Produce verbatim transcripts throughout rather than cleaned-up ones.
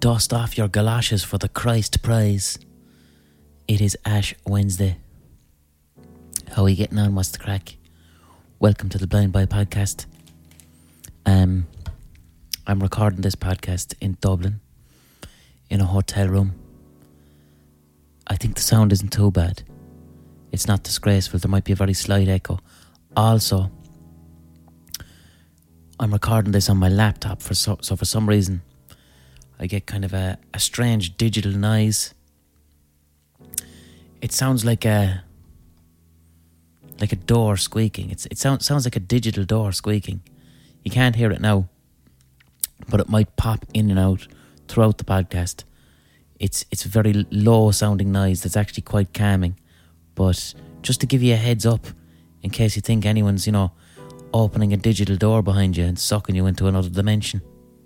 Dust off your galoshes for the Christ prize. It is Ash Wednesday. How are you getting on? What's the crack? Welcome to the Blind Boy Podcast. Um, I'm recording this podcast in Dublin, in a hotel room. I think the sound isn't too bad. It's not disgraceful. There might be a very slight echo. Also, I'm recording this on my laptop, for so, so for some reason I get kind of a, a strange digital noise. It sounds like a like a door squeaking. It's it sounds sounds like a digital door squeaking. You can't hear it now, but it might pop in and out throughout the podcast. It's it's a very low sounding noise that's actually quite calming. But just to give you a heads up, in case you think anyone's, you know, opening a digital door behind you and sucking you into another dimension.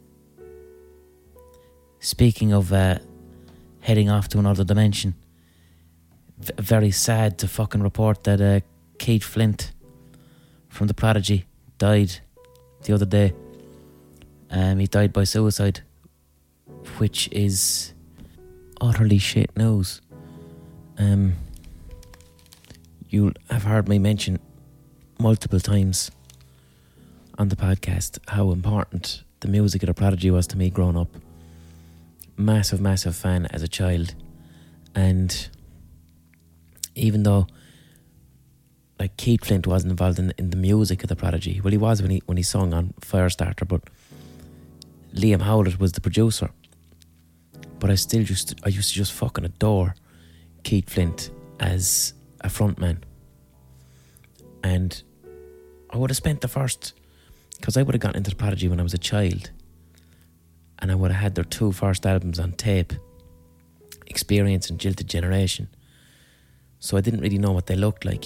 Speaking of uh, heading off to another dimension, v- very sad to fucking report that uh, Keith Flint from The Prodigy died the other day. Um, he died by suicide, which is utterly shit news. Um, you'll have heard me mention multiple times on the podcast how important the music of The Prodigy was to me growing up. Massive, massive fan as a child. And even though like Keith Flint wasn't involved in, in the music of The Prodigy, well, he was when he when he sung on Firestarter, but Liam Howlett was the producer. But I still just I used to just fucking adore Keith Flint as a frontman. And I would have spent the first, because I would have gotten into The Prodigy when I was a child, and I would have had their two first albums on tape, Experience and Jilted Generation. So I didn't really know what they looked like.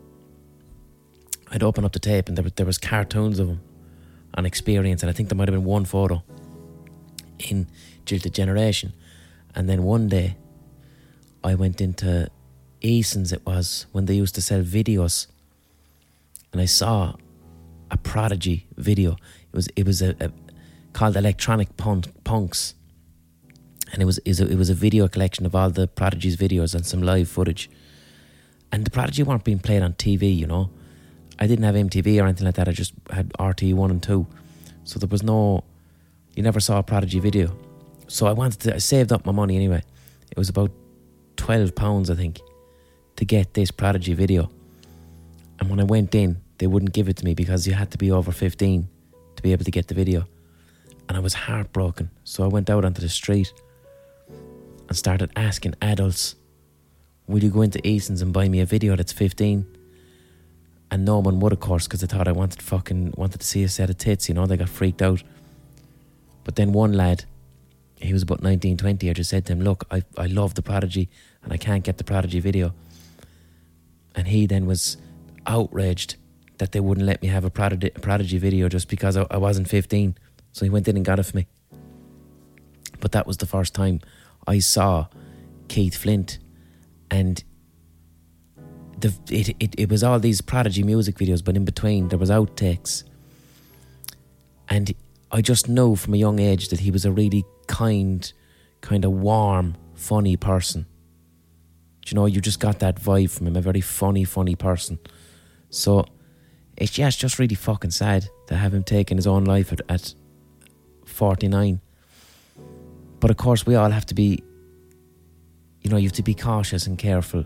I'd open up the tape and there was, there was cartoons of them on Experience, and I think there might have been one photo in Jilted Generation. And then one day I went into Eason's, it was, when they used to sell videos, and I saw a Prodigy video. It was it was a, a called Electronic Punk, Punks, and it was it was, a, it was a video collection of all the Prodigy's videos and some live footage. And the Prodigy weren't being played on T V, you know. I didn't have M T V or anything like that. I just had R T one and two, so there was no, you never saw a Prodigy video. So I wanted to, I saved up my money anyway. It was about twelve pounds, I think, to get this Prodigy video. And when I went in, they wouldn't give it to me because you had to be over fifteen to be able to get the video. And I was heartbroken. So I went out onto the street and started asking adults, will you go into Eason's and buy me a video that's fifteen? And no one would, of course, because they thought I wanted fucking wanted to see a set of tits, you know. They got freaked out. But then one lad, he was about nineteen, twenty, I just said to him, look, I, I love The Prodigy and I can't get the Prodigy video. And he then was outraged that they wouldn't let me have a Prodigy, a Prodigy video just because I, I wasn't fifteen. So he went in and got it for me. But that was the first time I saw Keith Flint, and the it, it, it was all these Prodigy music videos, but in between there was outtakes. And I just knew from a young age that he was a really kind, kind of warm, funny person. Do you know, you just got that vibe from him, a very funny, funny person. So it's, yeah, it's just really fucking sad to have him taking his own life at, at forty-nine. But of course we all have to be, you know, you have to be cautious and careful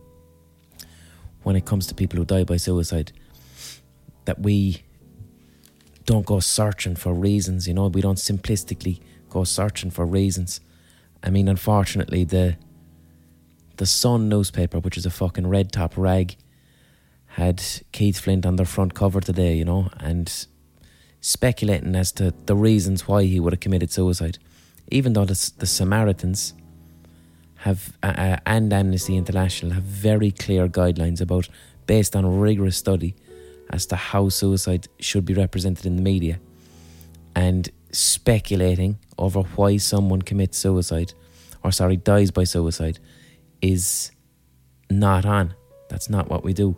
when it comes to people who die by suicide, that we don't go searching for reasons, you know. We don't simplistically go searching for reasons. I mean, unfortunately, the the Sun newspaper, which is a fucking red top rag, had Keith Flint on their front cover today, you know, and speculating as to the reasons why he would have committed suicide, even though the, the Samaritans have uh, and Amnesty International have very clear guidelines about, based on a rigorous study, as to how suicide should be represented in the media. And speculating over why someone commits suicide, or sorry, dies by suicide, is not on. That's not what we do.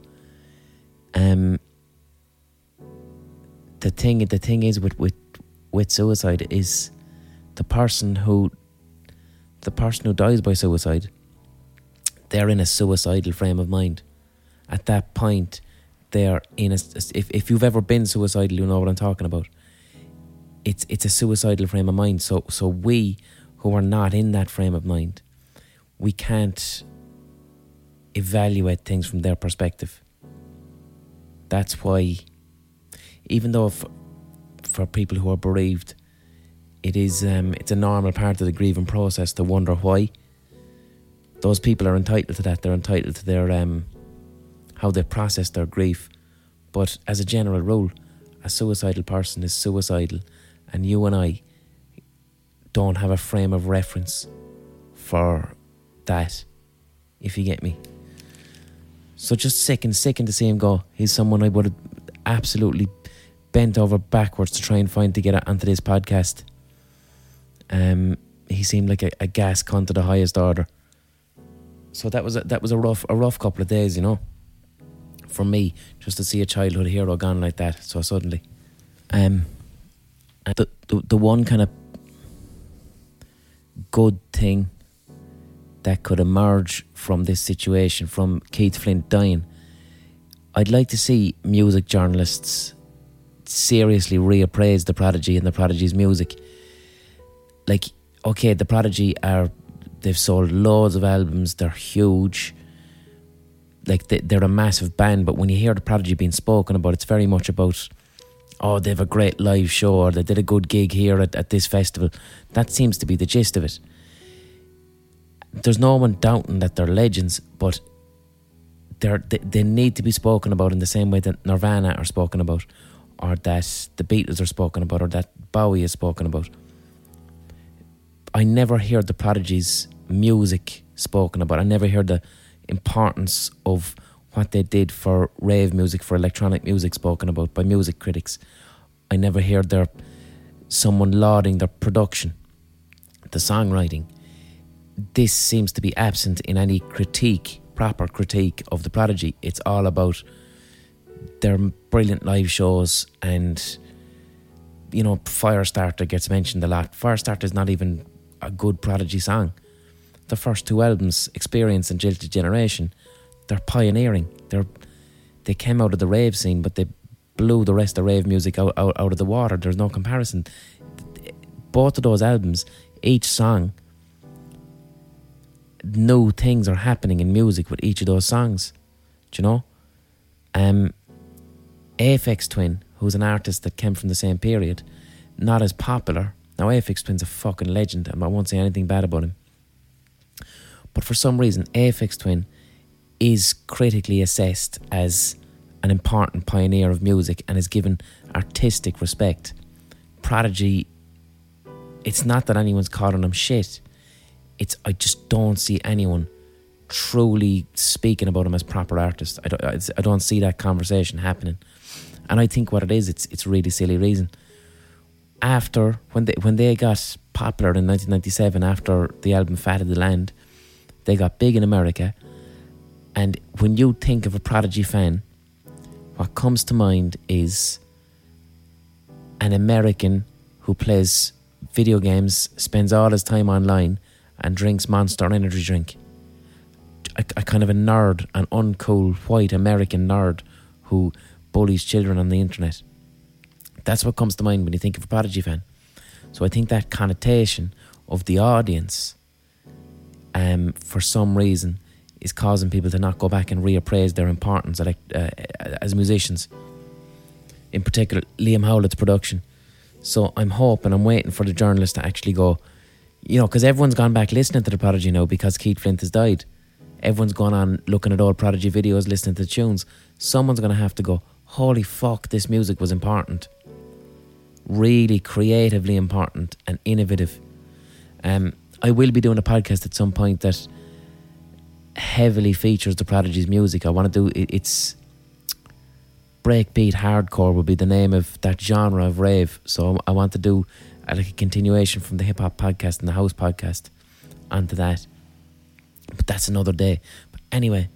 Um, the thing, the thing is with, with with suicide is the person who the person who dies by suicide, they're in a suicidal frame of mind. At that point, they're in a, if, if you've ever been suicidal, you know what I'm talking about. It's it's a suicidal frame of mind. So so we who are not in that frame of mind, we can't evaluate things from their perspective. That's why, even though for, for people who are bereaved, it is um, it's a normal part of the grieving process to wonder why. Those people are entitled to that. They're entitled to their um, how they process their grief. But as a general rule, a suicidal person is suicidal, and you and I don't have a frame of reference for that, if you get me. So just sick and sick and to see him go. He's someone I would have absolutely bent over backwards to try and find to get onto this podcast. Um, he seemed like a, a gas cunt to the highest order. So that was a, that was a rough a rough couple of days, you know, for me, just to see a childhood hero gone like that so suddenly. Um, the the, the one kind of good thing that could emerge from this situation, from Keith Flint dying, I'd like to see music journalists seriously reappraise the Prodigy and the Prodigy's music. Like, okay, the Prodigy are, they've sold loads of albums, they're huge, like they, they're a massive band, but when you hear the Prodigy being spoken about, it's very much about, oh, they have a great live show, or they did a good gig here at, at this festival. That seems to be the gist of it. There's no one doubting that they're legends, but they're, they, they need to be spoken about in the same way that Nirvana are spoken about, or that the Beatles are spoken about, or that Bowie is spoken about. I never heard the Prodigy's music spoken about. I never heard the importance of what they did for rave music, for electronic music, spoken about by music critics. I never heard their someone lauding their production, the songwriting. This seems to be absent in any critique, proper critique of the Prodigy. It's all about their brilliant live shows, and, you know, Firestarter gets mentioned a lot. Firestarter is not even a good Prodigy song. The first two albums, Experience and Jilted Generation, they're pioneering. They're they came out of the rave scene, but they blew the rest of rave music out, out, out of the water. There's no comparison. Both of those albums, each song, new things are happening in music with each of those songs. Do you know? Um, Aphex Twin, who's an artist that came from the same period, not as popular. Now, Aphex Twin's a fucking legend, and I won't say anything bad about him. But for some reason, Aphex Twin is critically assessed as an important pioneer of music and is given artistic respect. Prodigy, it's not that anyone's calling him shit. It's I just don't see anyone truly speaking about him as proper artist. I don't, I don't see that conversation happening. And I think what it is, it's it's a really silly reason. After, when they when they got popular in nineteen ninety-seven, after the album Fat of the Land, they got big in America. And when you think of a Prodigy fan, what comes to mind is an American who plays video games, spends all his time online, and drinks Monster Energy drink. A, a kind of a nerd, an uncool white American nerd who bullies children on the internet. That's what comes to mind when you think of a Prodigy fan. So I think that connotation of the audience, um, for some reason, is causing people to not go back and reappraise their importance as, uh, as musicians. In particular, Liam Howlett's production. So I'm hoping, I'm waiting for the journalist to actually go, you know, because everyone's gone back listening to the Prodigy now because Keith Flint has died. Everyone's gone on looking at old Prodigy videos, listening to the tunes. Someone's going to have to go, holy fuck, this music was important. Really creatively important and innovative. Um, I will be doing a podcast at some point that heavily features the Prodigy's music. I want to do, it, it's breakbeat hardcore would be the name of that genre of rave. So I want to do a, like a continuation from the hip hop podcast and the house podcast onto that. But that's another day. But anyway,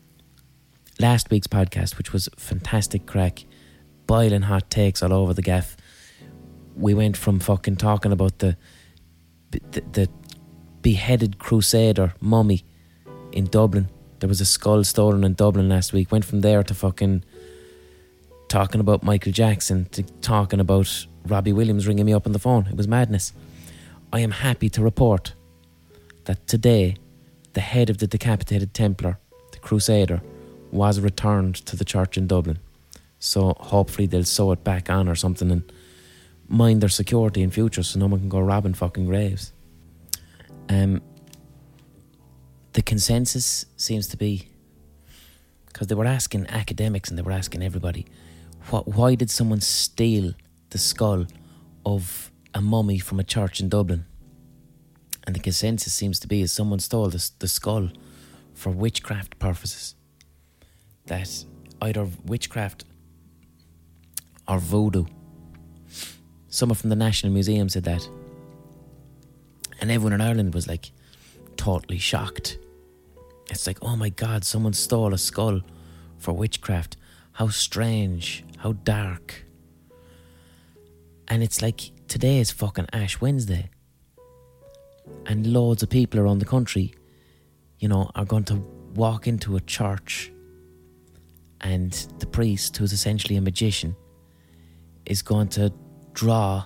last week's podcast, which was fantastic crack, boiling hot takes all over the gaff. We went from fucking talking about the the, the beheaded crusader mummy in Dublin. There was a skull stolen in Dublin last week. Went from there to fucking talking about Michael Jackson to talking about Robbie Williams ringing me up on the phone. It was madness. I am happy to report that today the head of the decapitated Templar, the Crusader, was returned to the church in Dublin. So hopefully they'll sew it back on or something and mind their security in future so no one can go robbing fucking graves. Um, the consensus seems to be, because they were asking academics and they were asking everybody, what, why did someone steal the skull of a mummy from a church in Dublin? And the consensus seems to be is someone stole the, the skull for witchcraft purposes. That either witchcraft or voodoo. Someone from the National Museum said that. And everyone in Ireland was like totally shocked. It's like, oh my God, someone stole a skull for witchcraft. How strange, how dark. And it's like, today is fucking Ash Wednesday. And loads of people around the country, you know, are going to walk into a church and the priest, who's essentially a magician, is going to draw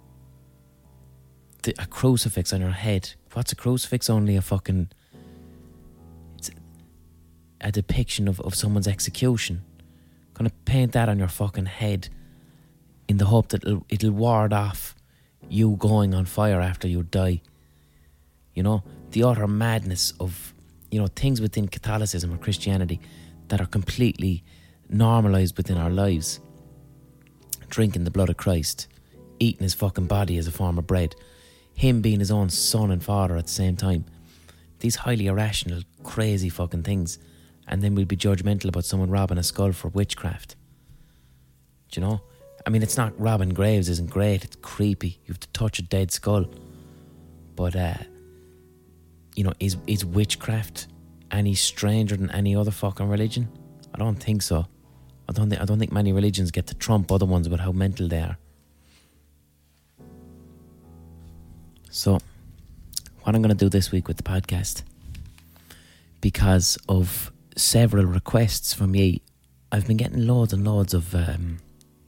the, a crucifix on your head. What's a crucifix? Only a fucking... It's a depiction of, of someone's execution. Gonna paint that on your fucking head in the hope that it'll, it'll ward off you going on fire after you die. You know, the utter madness of, you know, things within Catholicism or Christianity that are completely normalised within our lives. Drinking the blood of Christ, eating his fucking body as a form of bread, him being his own son and father at the same time. These highly irrational, crazy fucking things. And then we'll be judgmental about someone robbing a skull for witchcraft. Do you know? I mean, it's not robbing graves isn't great, it's creepy. You have to touch a dead skull. But, uh, you know, is is witchcraft any stranger than any other fucking religion? I don't think so. I don't think I don't think many religions get to trump other ones about how mental they are. So, what I'm going to do this week with the podcast, because of several requests from ye, I've been getting loads and loads of um,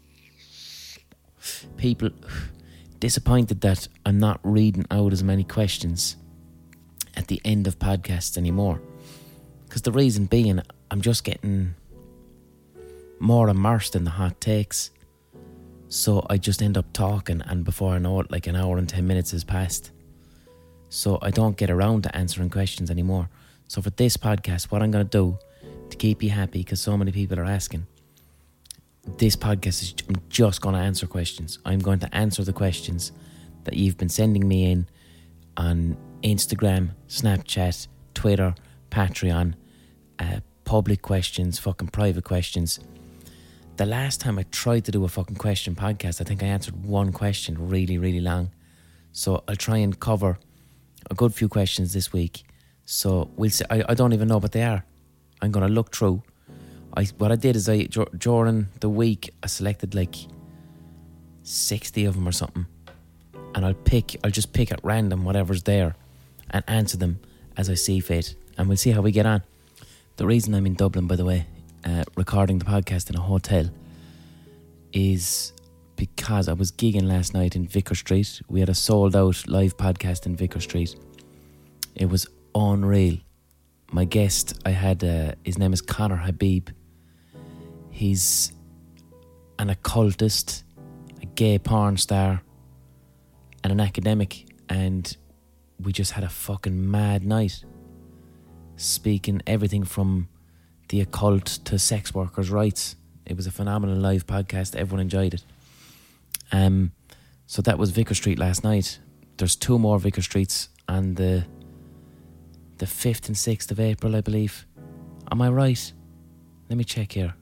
people disappointed that I'm not reading out as many questions at the end of podcasts anymore. Because the reason being, I'm just getting more immersed in the hot takes. So I just end up talking, and before I know it, like an hour and ten minutes has passed. So I don't get around to answering questions anymore. So for this podcast, what I'm going to do to keep you happy, because so many people are asking, this podcast is I'm just going to answer questions. I'm going to answer the questions that you've been sending me in on Instagram, Snapchat, Twitter, Patreon, uh, public questions, fucking private questions. The last time I tried to do a fucking question podcast, I think I answered one question really, really long. So I'll try and cover a good few questions this week. So we'll see. I, I don't even know what they are. I'm going to look through. I What I did is I during the week, I selected like sixty of them or something. And I'll pick, I'll just pick at random whatever's there and answer them as I see fit. And we'll see how we get on. The reason I'm in Dublin, by the way, uh, recording the podcast in a hotel, is because I was gigging last night in Vicar Street. We had a sold out live podcast in Vicar Street. It was unreal. My guest I had, uh, his name is Conor Habib. He's an occultist, a gay porn star, and an academic, and we just had a fucking mad night, speaking everything from the occult to sex workers' rights. It was a phenomenal live podcast. Everyone enjoyed it. Um, so that was Vicar Street last night. There's two more Vicar Streets on the the fifth and sixth of April, I believe. Am I right? Let me check here.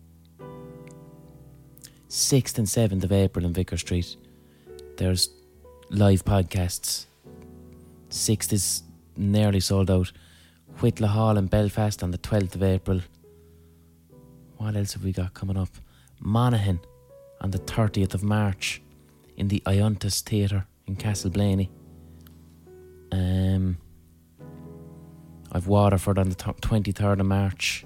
sixth and seventh of April in Vicar Street. There's live podcasts. sixth is nearly sold out. Whitla Hall in Belfast on the twelfth of April. What else have we got coming up? Monaghan on the thirtieth of March in the Iontas Theatre in Castleblaney. Um, I've Waterford on the twenty-third of March.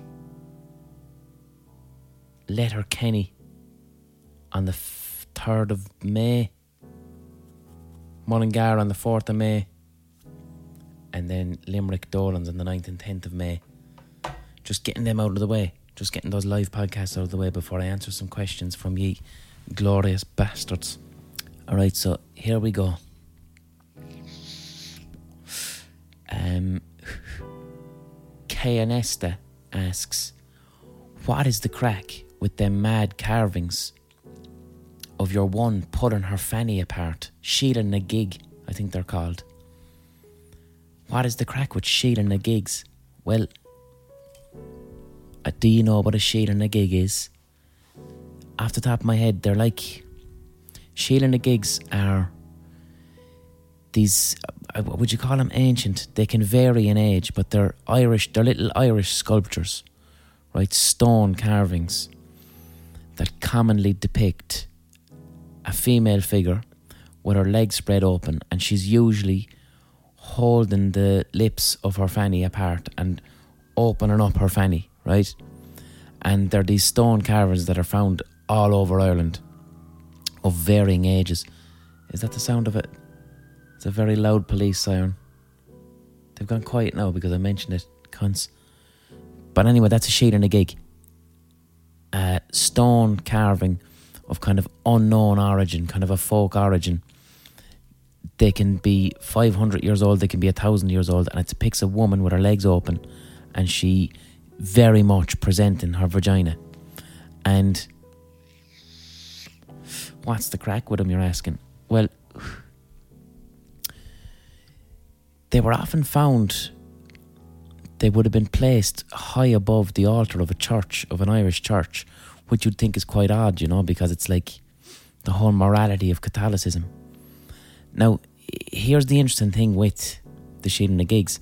Letterkenny on the third of May. Mullingar on the fourth of May. And then Limerick Dolan's on the ninth and tenth of May. Just getting them out of the way. Just getting those live podcasts out of the way before I answer some questions from ye glorious bastards. Alright, so here we go. Um, Kayanesta asks, what is the crack with them mad carvings of your one pulling her fanny apart? Sheila na gig, I think they're called. What is the crack with Sheila na gigs? Well, uh, do you know what a Sheila na gig is? Off the top of my head, they're like... Sheila na gigs are these... Uh, would you call them ancient? They can vary in age, but they're Irish, they're little Irish sculptures, right? Stone carvings that commonly depict a female figure with her legs spread open, and she's usually holding the lips of her fanny apart and opening up her fanny, right? And they're these stone carvings that are found all over Ireland of varying ages. Is that the sound of it? It's a very loud police siren. They've gone quiet now because I mentioned it, cunts. But anyway, that's a Sheila na gig. A stone carving of kind of unknown origin, kind of a folk origin. They can be five hundred years old, they can be one thousand years old, and it depicts a woman with her legs open and she very much presenting her vagina. And what's the crack with them, you're asking? Well, they were often found, they would have been placed high above the altar of a church, of an Irish church, which you'd think is quite odd, you know, because it's like the whole morality of Catholicism. Now, here's the interesting thing with the Sheila na gigs.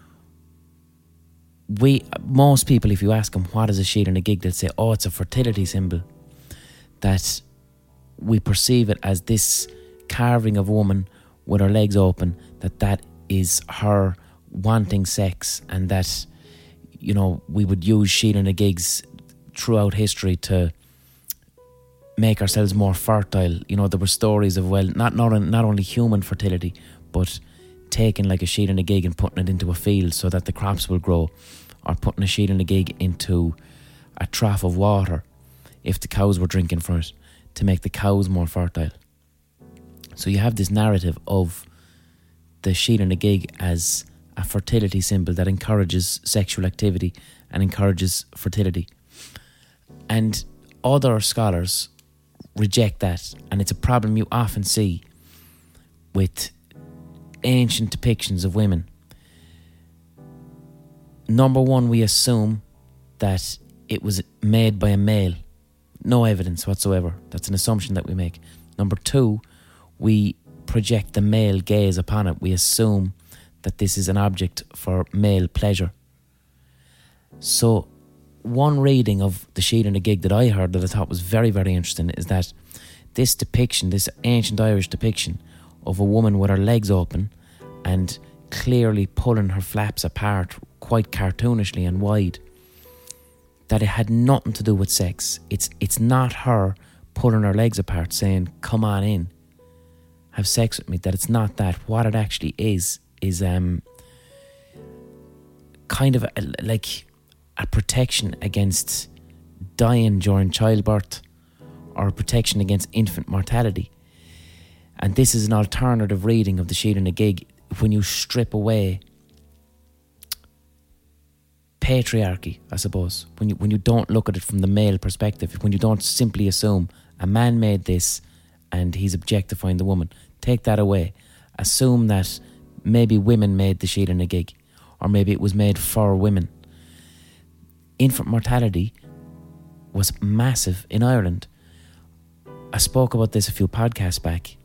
We, most people, if you ask them, what is a Sheila na gig, they'll say, oh, it's a fertility symbol. That we perceive it as this carving of a woman with her legs open, that that is her wanting sex, and that, you know, we would use Sheila na gigs throughout history to make ourselves more fertile. You know, there were stories of, well, not not, not only human fertility, but taking like a Sheila na gig and putting it into a field so that the crops will grow, or putting a Sheila na gig into a trough of water if the cows were drinking from it, to make the cows more fertile. So you have this narrative of the Sheila na gig as a fertility symbol that encourages sexual activity and encourages fertility. And other scholars reject that, and it's a problem you often see with ancient depictions of women. Number one, we assume that it was made by a male. No evidence whatsoever. That's an assumption that we make. Number two, we project the male gaze upon it. We assume that this is an object for male pleasure. So one reading of the Sheila na gig that I heard that I thought was very, very interesting is that this depiction, this ancient Irish depiction of a woman with her legs open and clearly pulling her flaps apart quite cartoonishly and wide, that it had nothing to do with sex. It's it's not her pulling her legs apart saying, come on in, have sex with me. That it's not that. What it actually is, is um kind of a, like a protection against dying during childbirth, or a protection against infant mortality. And this is an alternative reading of the Sheila na gig when you strip away patriarchy, I suppose. When you when you don't look at it from the male perspective, when you don't simply assume a man made this and he's objectifying the woman. Take that away. Assume that maybe women made the Sheila na gig, or maybe it was made for women. Infant mortality was massive in Ireland. I spoke about this a few podcasts back.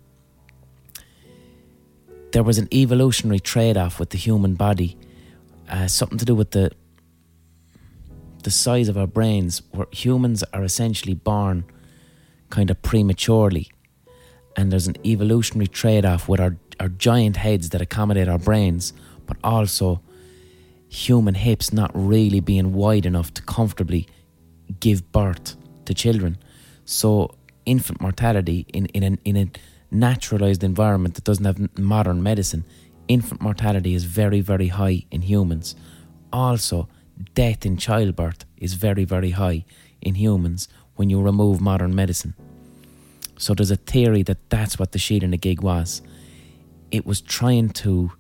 There was an evolutionary trade-off with the human body, uh, something to do with the the size of our brains, where humans are essentially born kind of prematurely, and there's an evolutionary trade-off with our, our giant heads that accommodate our brains, but also human hips not really being wide enough to comfortably give birth to children. So infant mortality in, in, an, in a naturalised environment that doesn't have modern medicine, infant mortality is very, very high in humans. Also, death in childbirth is very, very high in humans when you remove modern medicine. So there's a theory that that's what the Sheila na gig was. It was trying to,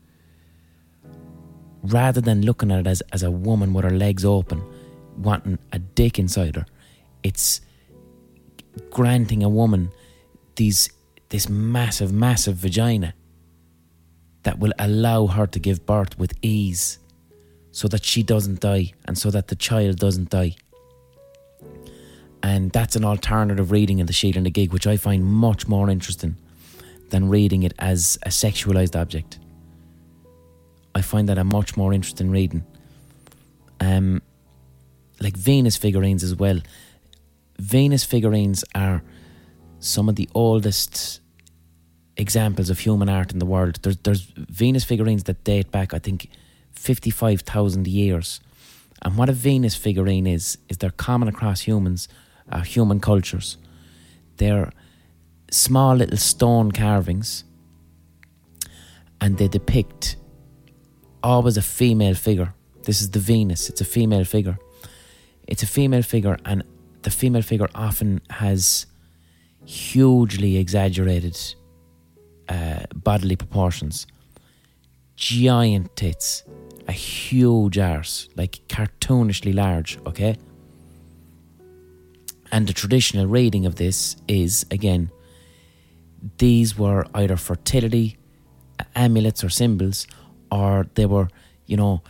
rather than looking at it as, as a woman with her legs open, wanting a dick inside her, it's granting a woman these this massive, massive vagina that will allow her to give birth with ease, so that she doesn't die and so that the child doesn't die. And that's an alternative reading of the Sheila na gig, which I find much more interesting than reading it as a sexualised object. I find that a much more interesting reading. Um, like Venus figurines as well. Venus figurines are some of the oldest examples of human art in the world. There's, there's Venus figurines that date back, I think, fifty-five thousand years. And what a Venus figurine is, is they're common across humans, uh, human cultures. They're small little stone carvings, and they depict always a female figure. This is the Venus, it's a female figure. It's a female figure, and the female figure often has hugely exaggerated uh, bodily proportions. Giant tits, a huge arse, like cartoonishly large, okay? And the traditional reading of this is, again, these were either fertility amulets or symbols, or they were, you know,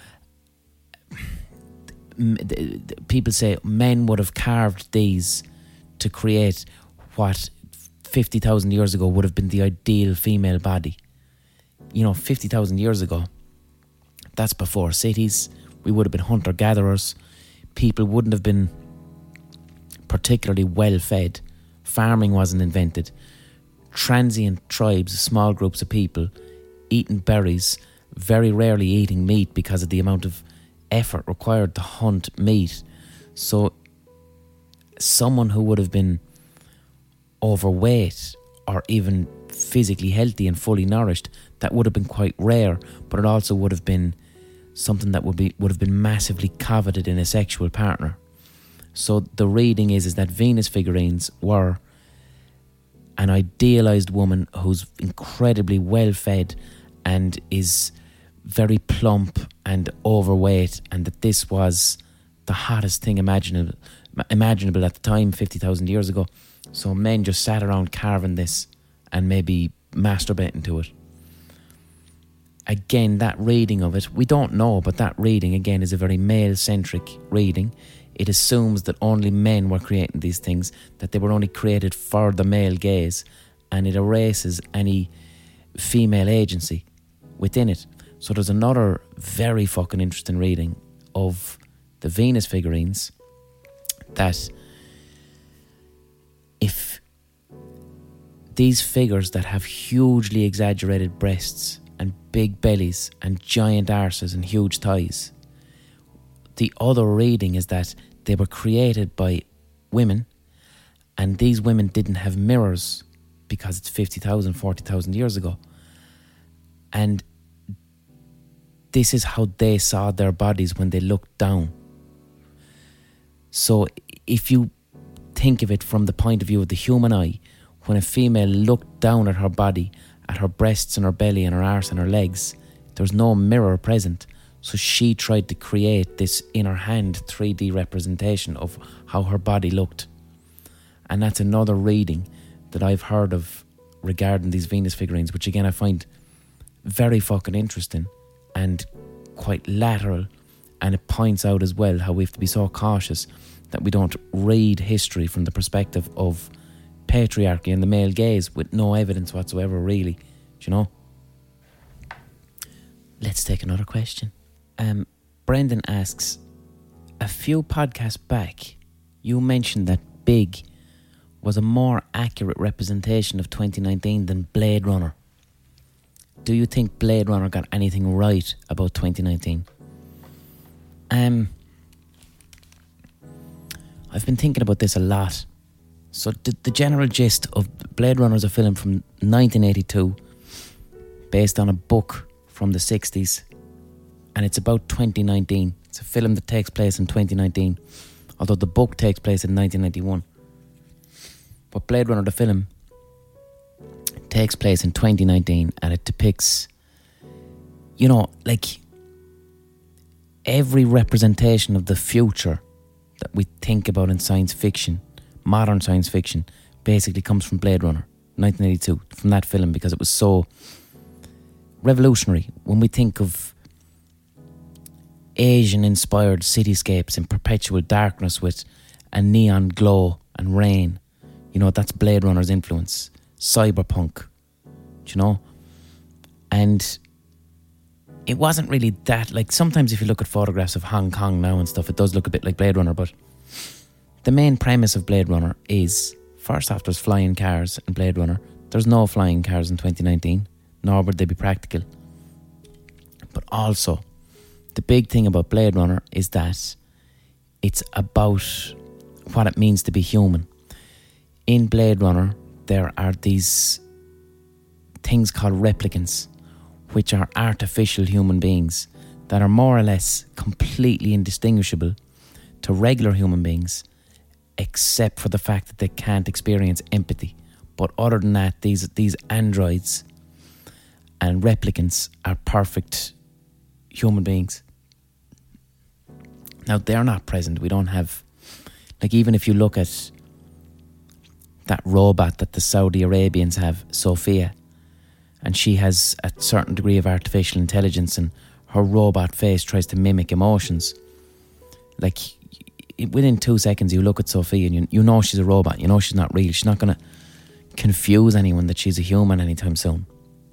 people say men would have carved these to create what fifty thousand years ago would have been the ideal female body. You know, fifty thousand years ago, that's before cities. We would have been hunter-gatherers. People wouldn't have been particularly well-fed. Farming wasn't invented. Transient tribes, small groups of people, eating berries, very rarely eating meat because of the amount of effort required to hunt meat. So someone who would have been overweight or even physically healthy and fully nourished, that would have been quite rare, but it also would have been something that would be would have been massively coveted in a sexual partner. So the reading is is that Venus figurines were an idealised woman who's incredibly well fed and is very plump and overweight, and that this was the hottest thing imaginable imaginable at the time, fifty thousand years ago. So men just sat around carving this and maybe masturbating to it. Again, that reading of it, we don't know, but that reading, again, is a very male-centric reading. It assumes that only men were creating these things, that they were only created for the male gaze, and it erases any female agency within it. So there's another very fucking interesting reading of the Venus figurines, that if these figures that have hugely exaggerated breasts and big bellies and giant arses and huge thighs, the other reading is that they were created by women, and these women didn't have mirrors because it's fifty thousand, forty thousand years ago. And this is how they saw their bodies when they looked down. So if you think of it from the point of view of the human eye, when a female looked down at her body, at her breasts and her belly and her arse and her legs, there's no mirror present. So she tried to create this in her hand three D representation of how her body looked. And that's another reading that I've heard of regarding these Venus figurines, which again I find very fucking interesting and quite lateral. And it points out as well how we have to be so cautious that we don't read history from the perspective of patriarchy and the male gaze with no evidence whatsoever, really. Do you know? Let's take another question. Um, Brendan asks, a few podcasts back, you mentioned that Big was a more accurate representation of twenty nineteen than Blade Runner. Do you think Blade Runner got anything right about twenty nineteen? Um, I've been thinking about this a lot. So the, the general gist of Blade Runner is a film from nineteen eighty-two based on a book from the sixties, and it's about twenty nineteen. It's a film that takes place in twenty nineteen, although the book takes place in nineteen ninety-one. But Blade Runner, the film, takes place in twenty nineteen, and it depicts, you know, like every representation of the future that we think about in science fiction, modern science fiction, basically comes from Blade Runner, nineteen eighty-two, from that film, because it was so revolutionary. When we think of Asian-inspired cityscapes in perpetual darkness with a neon glow and rain, you know, that's Blade Runner's influence. Cyberpunk, do you know? And it wasn't really that, like, sometimes if you look at photographs of Hong Kong now and stuff, it does look a bit like Blade Runner, but the main premise of Blade Runner is, first off, there's flying cars in Blade Runner. There's no flying cars in twenty nineteen, nor would they be practical. But also, the big thing about Blade Runner is that it's about what it means to be human. In Blade Runner, there are these things called replicants, which are artificial human beings that are more or less completely indistinguishable to regular human beings, except for the fact that they can't experience empathy. But other than that, these these androids and replicants are perfect human beings. Now, they're not present. We don't have, like, even if you look at that robot that the Saudi Arabians have, Sophia, and she has a certain degree of artificial intelligence, and her robot face tries to mimic emotions. Like, within two seconds you look at Sophia and you, you know she's a robot, you know she's not real. She's not going to confuse anyone that she's a human anytime soon.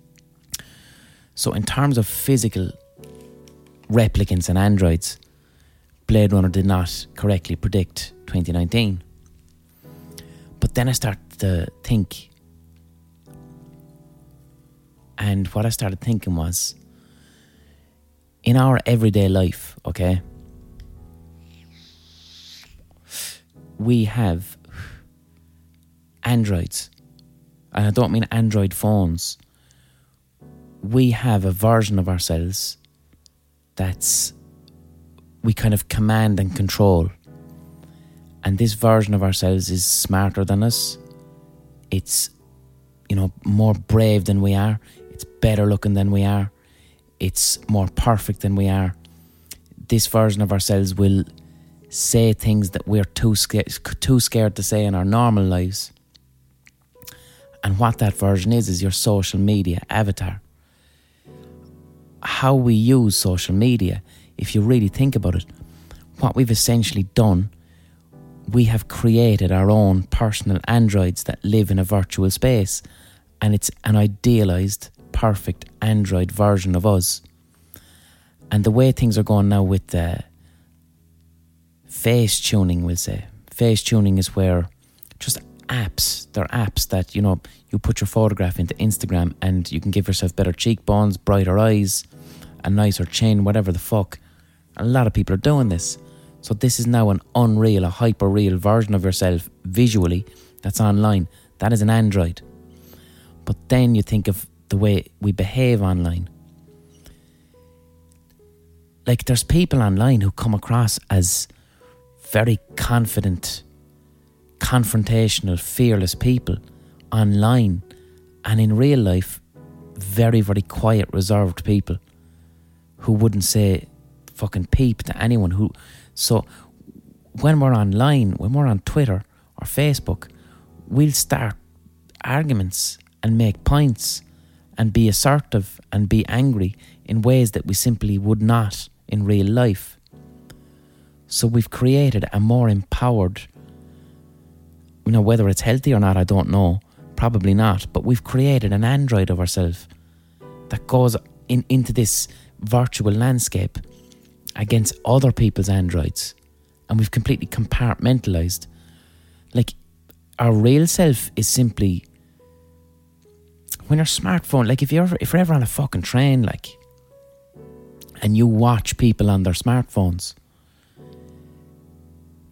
So in terms of physical replicants and androids, Blade Runner did not correctly predict twenty nineteen. But then I started to think, and what I started thinking was, in our everyday life, okay, we have androids, and I don't mean Android phones. We have a version of ourselves that's, we kind of command and control. And this version of ourselves is smarter than us. It's, you know, more brave than we are. It's better looking than we are. It's more perfect than we are. This version of ourselves will say things that we're too scared, too scared to say in our normal lives. And what that version is, is your social media avatar. How we use social media, if you really think about it, what we've essentially done, we have created our own personal androids that live in a virtual space, and it's an idealised, perfect android version of us. And the way things are going now with the face tuning, we'll say. Face tuning is where just apps, they're apps that, you know, you put your photograph into Instagram and you can give yourself better cheekbones, brighter eyes, a nicer chin, whatever the fuck. And a lot of people are doing this. So this is now an unreal, a hyper-real version of yourself visually that's online. That is an android. But then you think of the way we behave online. Like, there's people online who come across as very confident, confrontational, fearless people online, and in real life, very, very quiet, reserved people who wouldn't say fucking peep to anyone. Who, so when we're online, when we're on Twitter or Facebook, we'll start arguments and make points and be assertive and be angry in ways that we simply would not in real life. So we've created a more empowered, you know, whether it's healthy or not, I don't know, probably not, but we've created an android of ourselves that goes in into this virtual landscape against other people's androids, and we've completely compartmentalized. Like, our real self is simply when your smartphone, like if you're ever, if you're ever on a fucking train, like, and you watch people on their smartphones,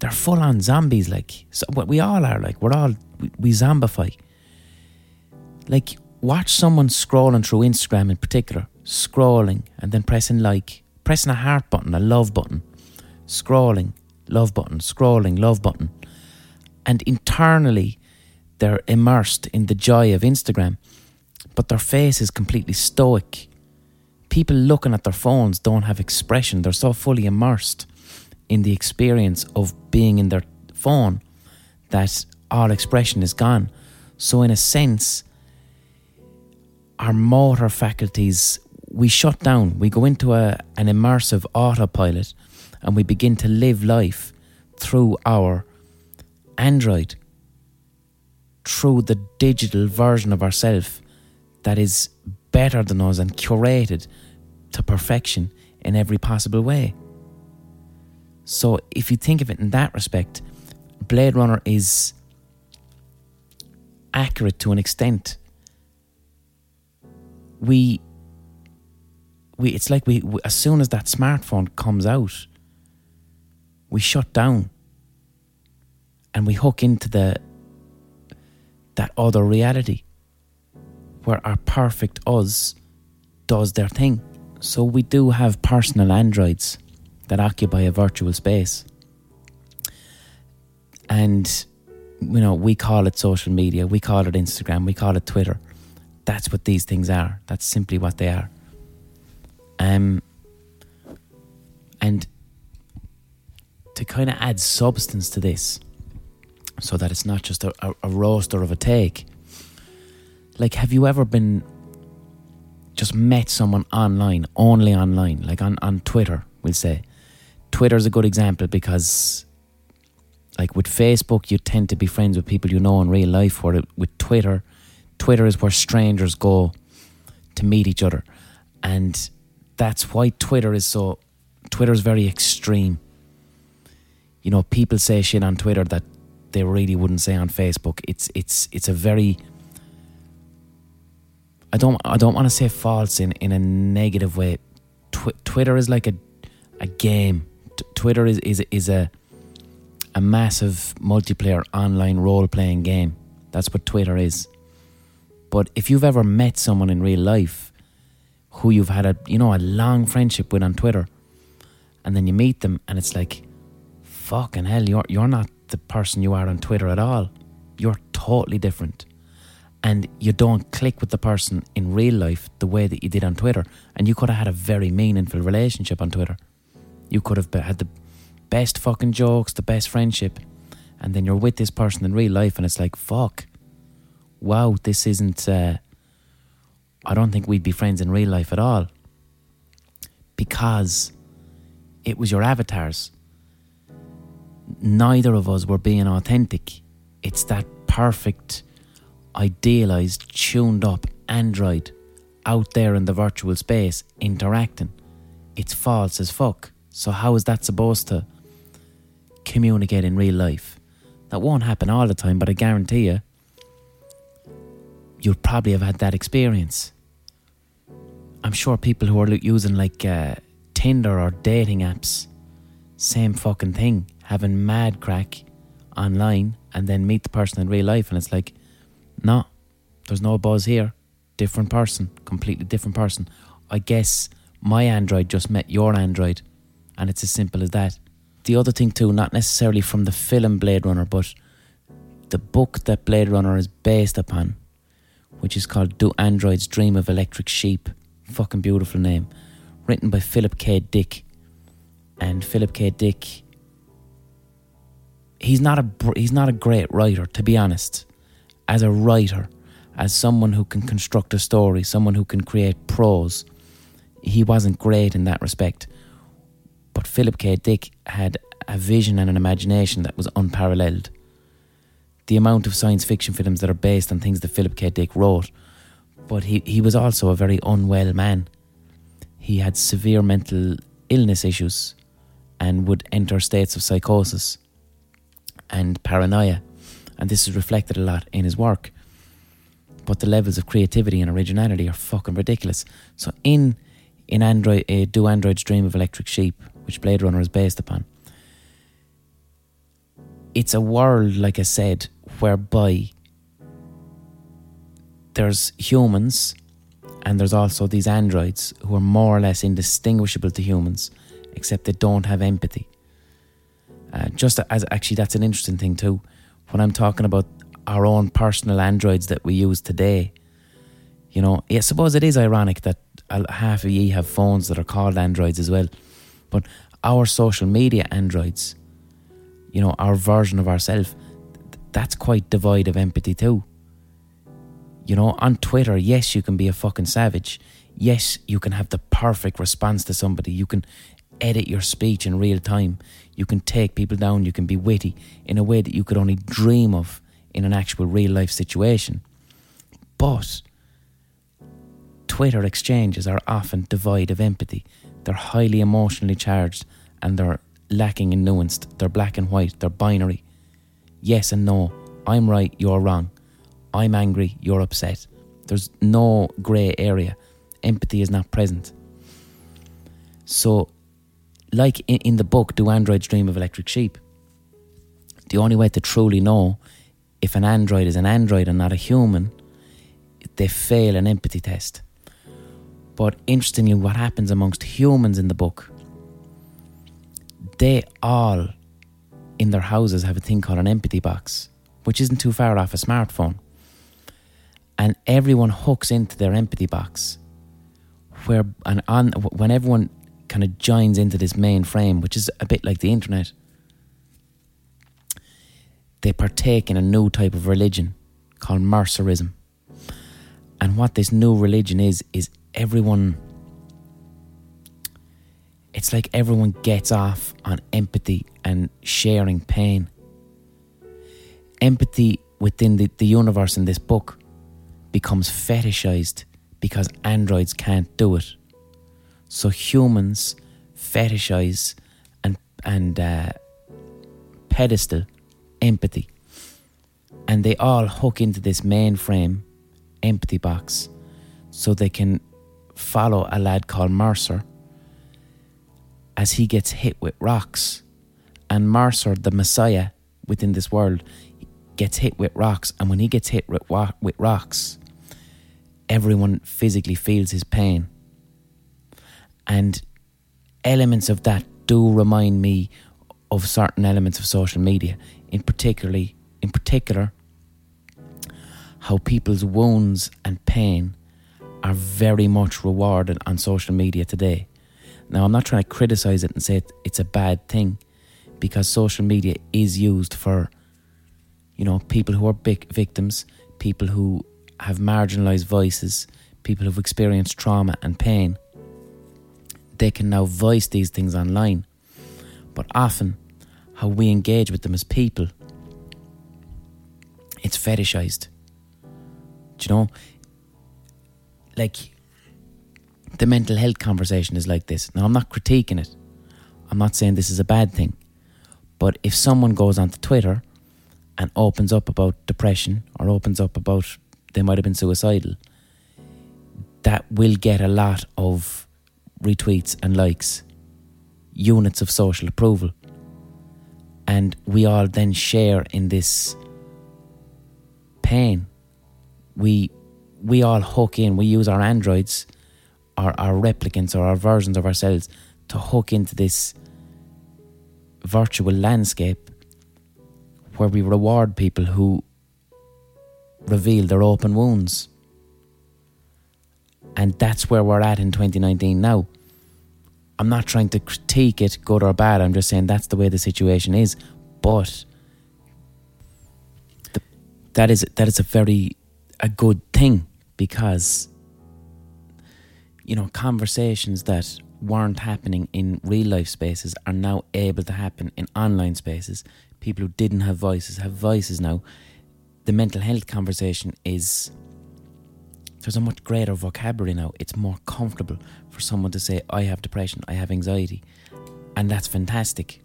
they're full on zombies. Like, so we all are. Like, we're all we, we zombify. Like, watch someone scrolling through Instagram in particular, scrolling and then pressing like, pressing a heart button, a love button, scrolling, love button, scrolling, love button, and internally they're immersed in the joy of Instagram, but their face is completely stoic. People looking at their phones don't have expression. They're so fully immersed in the experience of being in their phone that all expression is gone. So in a sense, our motor faculties, we shut down. We go into a an immersive autopilot and we begin to live life through our Android, through the digital version of ourselves that is better than us and curated to perfection in every possible way. So if you think of it in that respect, Blade Runner is accurate to an extent. We, we, it's like we, we, as soon as that smartphone comes out, we shut down and we hook into the that other reality where our perfect us does their thing. So we do have personal androids that occupy a virtual space. And, you know, we call it social media, we call it Instagram, we call it Twitter. That's what these things are. That's simply what they are. Um, and to kind of add substance to this, so that it's not just a, a, a roaster of a take. Like, have you ever been, just met someone online, only online, like on, on Twitter, we'll say. Twitter's a good example because, like with Facebook, you tend to be friends with people you know in real life. Where with Twitter, Twitter is where strangers go to meet each other. And that's why Twitter is so, Twitter is very extreme. You know, people say shit on Twitter that they really wouldn't say on Facebook. It's it's it's a very, I don't I don't want to say false in, in a negative way. Tw- Twitter is like a a game. T- Twitter is is is a a massive multiplayer online role playing game. That's what Twitter is. But if you've ever met someone in real life who you've had a you know a long friendship with on Twitter, and then you meet them and it's like, fucking hell, you're you're not the person you are on Twitter at all. You're totally different. And you don't click with the person in real life the way that you did on Twitter. And you could have had a very meaningful relationship on Twitter. You could have had the best fucking jokes, the best friendship. And then you're with this person in real life and it's like, fuck. Wow, this isn't... Uh, I don't think we'd be friends in real life at all. Because it was your avatars. Neither of us were being authentic. It's that perfect, idealised, tuned up android out there in the virtual space interacting. It's false as fuck. So how is that supposed to communicate in real life? That won't happen all the time, but I guarantee you, you'll probably have had that experience. I'm sure people who are using like uh, Tinder or dating apps, same fucking thing. Having mad crack online and then meet the person in real life and it's like, no, there's no buzz here. Different person, completely different person. I guess my Android just met your Android and it's as simple as that. The other thing too, not necessarily from the film Blade Runner, but the book that Blade Runner is based upon, which is called Do Androids Dream of Electric Sheep? Fucking beautiful name. Written by Philip K. Dick. And Philip K. Dick, he's not a he's not a great writer, to be honest. As a writer, as someone who can construct a story, someone who can create prose, he wasn't great in that respect. But Philip K. Dick had a vision and an imagination that was unparalleled. The amount of science fiction films that are based on things that Philip K. Dick wrote. But he, he was also a very unwell man. He had severe mental illness issues and would enter states of psychosis and paranoia, and this is reflected a lot in his work. But the levels of creativity and originality are fucking ridiculous. So in in Android, uh, Do Androids Dream of Electric Sheep, which Blade Runner is based upon, it's a world, like I said, whereby there's humans and there's also these androids who are more or less indistinguishable to humans, except they don't have empathy. Uh, just as actually, that's an interesting thing too. When I'm talking about our own personal androids that we use today, you know, I suppose it is ironic that half of ye have phones that are called androids as well. But our social media androids, you know, our version of ourselves, that's quite devoid of empathy too. You know, on Twitter, yes, you can be a fucking savage. Yes, you can have the perfect response to somebody. You can edit your speech in real time. You can take people down. You can be witty in a way that you could only dream of in an actual real life situation. But Twitter exchanges are often devoid of empathy. They're highly emotionally charged and they're lacking in nuance. They're black and white. They're binary. Yes and no. I'm right, you're wrong. I'm angry, you're upset. There's no grey area. Empathy is not present. So, like in, in the book, Do Androids Dream of Electric Sheep? The only way to truly know if an android is an android and not a human, they fail an empathy test. But interestingly, what happens amongst humans in the book, they all, in their houses, have a thing called an empathy box, which isn't too far off a smartphone. And everyone hooks into their empathy box, where and on when everyone kind of joins into this main frame, which is a bit like the internet, they partake in a new type of religion called Mercerism. And what this new religion is, is everyone, it's like everyone gets off on empathy and sharing pain. Empathy within the, the universe in this book becomes fetishized because androids can't do it. So humans fetishize and and uh, pedestal empathy, and they all hook into this mainframe empathy box so they can follow a lad called Mercer as he gets hit with rocks. And Mercer, the messiah within this world, gets hit with rocks, and when he gets hit with, wa- with rocks, everyone physically feels his pain. And elements of that do remind me of certain elements of social media, in particularly, in particular, how people's wounds and pain are very much rewarded on social media today. Now, I'm not trying to criticise it and say it, it's a bad thing, because social media is used for, you know, people who are big victims, people who have marginalised voices, people who've experienced trauma and pain. They can now voice these things online. But often, how we engage with them as people, it's fetishized. Do you know? Like, the mental health conversation is like this. Now, I'm not critiquing it. I'm not saying this is a bad thing. But if someone goes onto Twitter and opens up about depression or opens up about they might have been suicidal, that will get a lot of retweets and likes, units of social approval. And we all then share in this pain. We we all hook in, we use our androids, our, our replicants or our versions of ourselves to hook into this virtual landscape where we reward people who reveal their open wounds. And that's where we're at in twenty nineteen now. I'm not trying to critique it, good or bad. I'm just saying that's the way the situation is. But the, that is that is a very a good thing, because, you know, conversations that weren't happening in real life spaces are now able to happen in online spaces. People who didn't have voices have voices now. The mental health conversation is, there's a much greater vocabulary now. It's more comfortable for someone to say, I have depression, I have anxiety. And that's fantastic.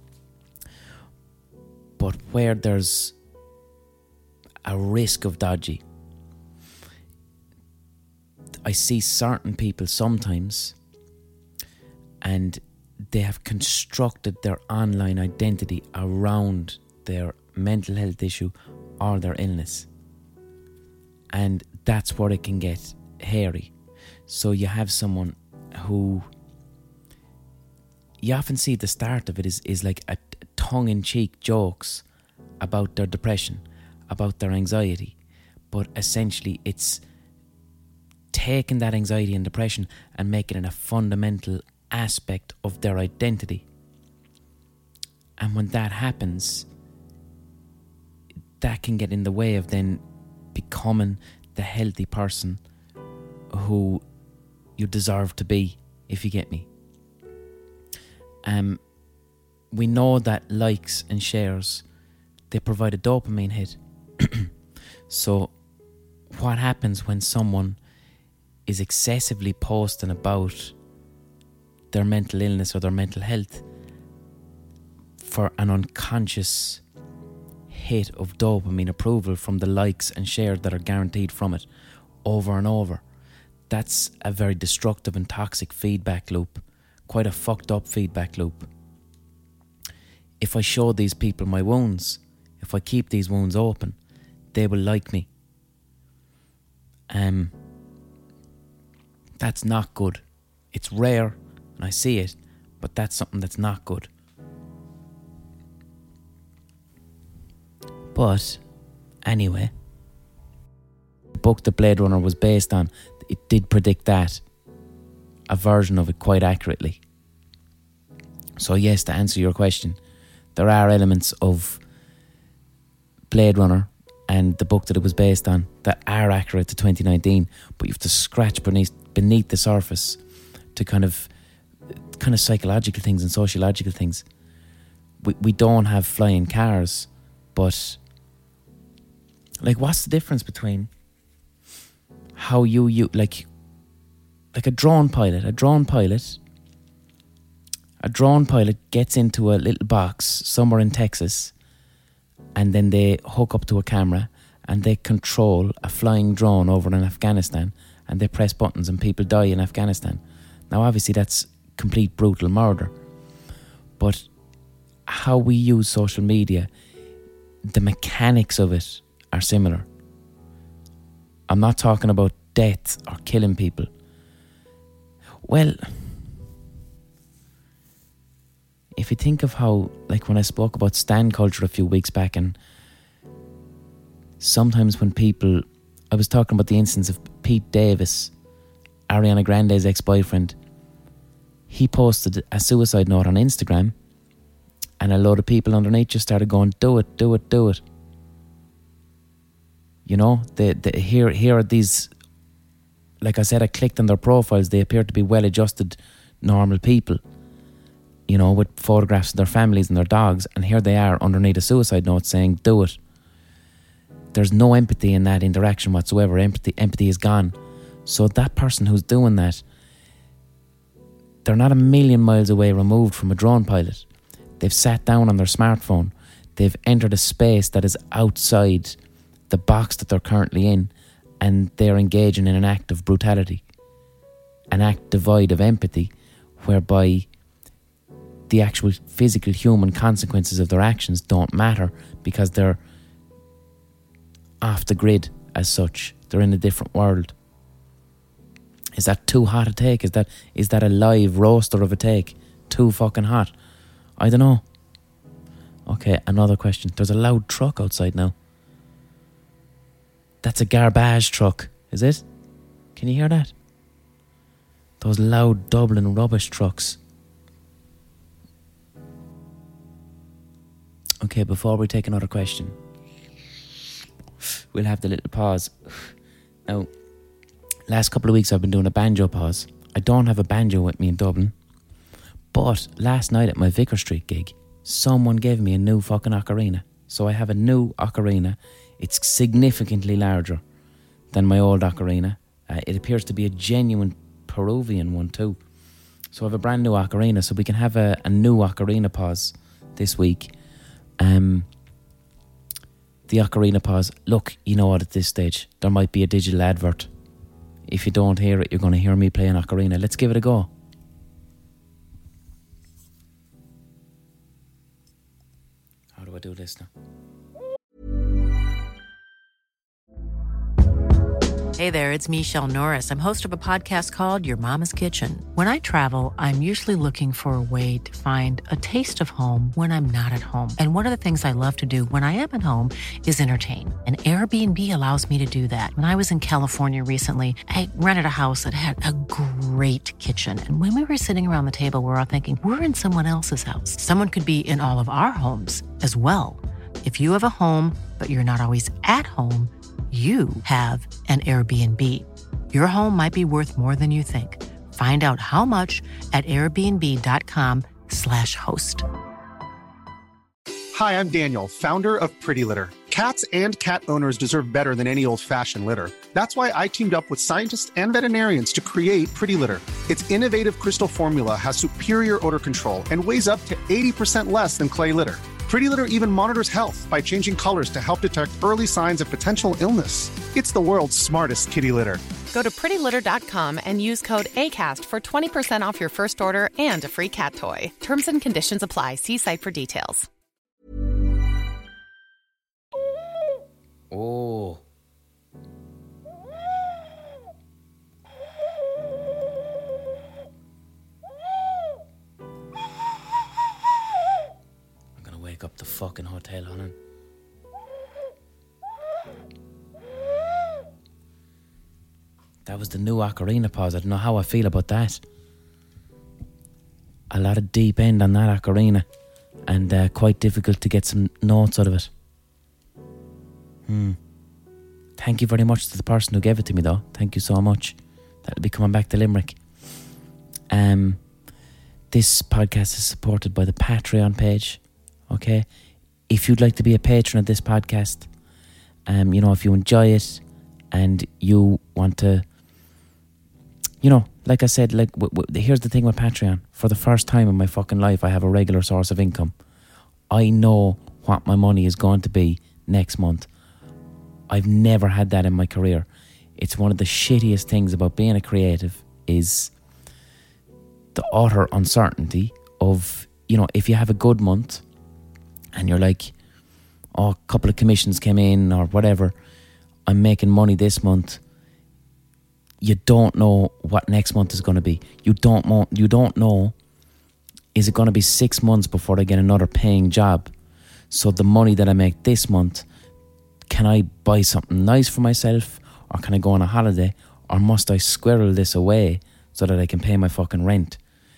But where there's a risk of dodgy, I see certain people sometimes, and they have constructed their online identity around their mental health issue or their illness. And that's where it can get hairy. So you have someone who, you often see the start of it is, is like a tongue-in-cheek jokes about their depression, about their anxiety. But essentially it's taking that anxiety and depression and making it a fundamental aspect of their identity. And when that happens, that can get in the way of then becoming the healthy person who you deserve to be, if you get me. Um, we know that likes and shares, they provide a dopamine hit. So what happens when someone is excessively posting about their mental illness or their mental health for an unconscious hit of dopamine approval from the likes and shares that are guaranteed from it over and over? That's a very destructive and toxic feedback loop, quite a fucked up feedback loop. If I show these people my wounds, if I keep these wounds open, they will like me. Um, that's not good. It's rare, and I see it, but that's something that's not good. But anyway, the book that Blade Runner was based on, it did predict that, a version of it quite accurately. So yes, to answer your question, there are elements of Blade Runner and the book that it was based on that are accurate to twenty nineteen, but you have to scratch beneath beneath the surface to kind of kind of psychological things and sociological things. We we don't have flying cars, but like, what's the difference between how you you like like a drone pilot, a drone pilot, a drone pilot gets into a little box somewhere in Texas, and then they hook up to a camera and they control a flying drone over in Afghanistan, and they press buttons and people die in Afghanistan. Now obviously that's complete brutal murder, but how we use social media, the mechanics of it are similar. I'm not talking about death or killing people. Well, if you think of how, like when I spoke about stan culture a few weeks back, and sometimes when people, I was talking about the instance of Pete Davis, Ariana Grande's ex-boyfriend. He posted a suicide note on Instagram, and a load of people underneath just started going, do it, do it, do it. You know, they, they, here, here are these, like I said, I clicked on their profiles, they appear to be well-adjusted, normal people, you know, with photographs of their families and their dogs, and here they are underneath a suicide note saying, do it. There's no empathy in that interaction whatsoever. Empathy, empathy is gone. So that person who's doing that, they're not a million miles away removed from a drone pilot. They've sat down on their smartphone. They've entered a space that is outside the box that they're currently in, and they're engaging in an act of brutality, an act devoid of empathy, whereby the actual physical human consequences of their actions don't matter because they're off the grid as such. They're in a different world. Is that too hot a take? Is that is that a live roaster of a take? Too fucking hot? I don't know. Okay, another question. There's a loud truck outside now. That's a garbage truck, is it? Can you hear that? Those loud Dublin rubbish trucks. Okay, before we take another question, we'll have the little pause. Now, last couple of weeks I've been doing a banjo pause. I don't have a banjo with me in Dublin, but last night at my Vicar Street gig, someone gave me a new fucking ocarina. So I have a new ocarina. It's significantly larger than my old ocarina. Uh, it appears to be a genuine Peruvian one too. So I have a brand new ocarina, so we can have a, a new ocarina pause this week. Um, the ocarina pause. Look, you know what, at this stage, there might be a digital advert. If you don't hear it, you're going to hear me play an ocarina. Let's give it a go. How do I do this now. Hey there, it's Michelle Norris. I'm host of a podcast called Your Mama's Kitchen. When I travel, I'm usually looking for a way to find a taste of home when I'm not at home. And one of the things I love to do when I am at home is entertain. And Airbnb allows me to do that. When I was in California recently, I rented a house that had a great kitchen. And when we were sitting around the table, we were all thinking, we're in someone else's house. Someone could be in all of our homes as well. If you have a home, but you're not always at home, you have an Airbnb. Your home might be worth more than you think. Find out how much at airbnb.com slash host. Hi, I'm Daniel, founder of Pretty Litter. Cats and cat owners deserve better than any old-fashioned litter. That's why I teamed up with scientists and veterinarians to create Pretty Litter. Its innovative crystal formula has superior odor control and weighs up to eighty percent less than clay litter. Pretty Litter even monitors health by changing colors to help detect early signs of potential illness. It's the world's smartest kitty litter. Go to pretty litter dot com and use code ACAST for twenty percent off your first order and a free cat toy. Terms and conditions apply. See site for details. Oh. I'm gonna wake up the fucking hotel, Honan. That was the new ocarina pause. I don't know how I feel about that. A lot of deep end on that ocarina, and uh, quite difficult to get some notes out of it. Hmm. Thank you very much to the person who gave it to me, though. Thank you so much. That'll be coming back to Limerick. Um, this podcast is supported by the Patreon page. Okay, if you'd like to be a patron of this podcast, um, you know, if you enjoy it and you want to, you know, like I said, like w- w- here's the thing with Patreon. For the first time in my fucking life, I have a regular source of income. I know what my money is going to be next month. I've never had that in my career. It's one of the shittiest things about being a creative is the utter uncertainty of, you know, if you have a good month and you're like, oh, a couple of commissions came in or whatever, I'm making money this month. You don't know what next month is going to be. You don't know, you don't know, is it going to be six months before I get another paying job? So the money that I make this month, can I buy something nice for myself, or can I go on a holiday, or must I squirrel this away so that I can pay my fucking rent?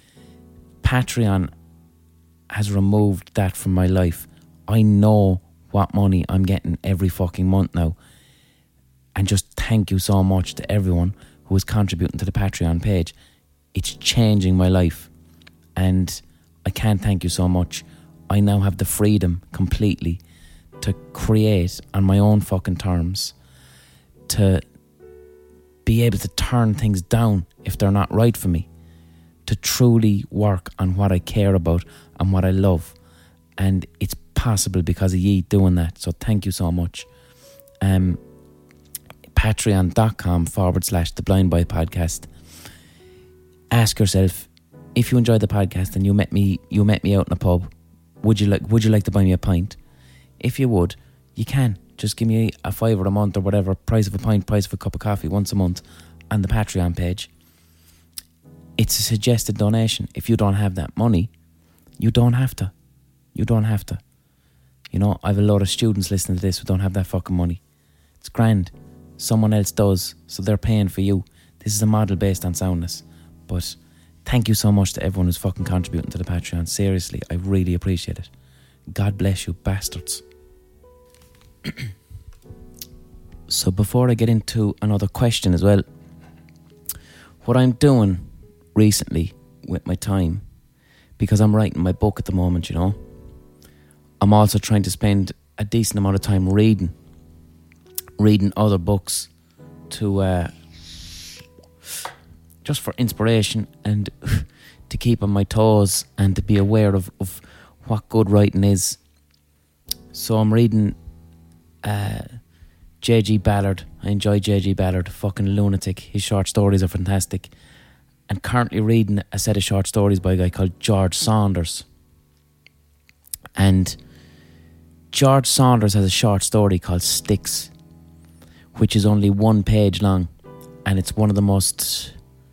Patreon has removed that from my life. I know what money I'm getting every fucking month now. And just thank you so much to everyone who is contributing to the Patreon page. It's changing my life. And I can't thank you so much. I now have the freedom completely to create on my own fucking terms, to be able to turn things down if they're not right for me, to truly work on what I care about and what I love. And it's possible because of ye doing that. So thank you so much. Um, Patreon.com forward slash The Blind Boy Podcast. Ask yourself, if you enjoy the podcast and you met me, you met me out in a pub, would you like, would you like to buy me a pint? If you would, you can. Just give me a fiver a month or whatever, price of a pint, price of a cup of coffee once a month on the Patreon page. It's a suggested donation. If you don't have that money, you don't have to. You don't have to. You know, I have a lot of students listening to this who don't have that fucking money. It's grand. Someone else does, so they're paying for you. This is a model based on soundness. But thank you so much to everyone who's fucking contributing to the Patreon. Seriously, I really appreciate it. God bless you, bastards. So before I get into another question as well, what I'm doing recently with my time, because I'm writing my book at the moment, you know, I'm also trying to spend a decent amount of time reading reading other books to uh, just for inspiration and to keep on my toes and to be aware of, of what good writing is. So I'm reading uh, J G Ballard. I enjoy J G Ballard, fucking lunatic. His short stories are fantastic. And currently reading a set of short stories by a guy called George Saunders. And George Saunders has a short story called Sticks, which is only one page long, and it's one of the most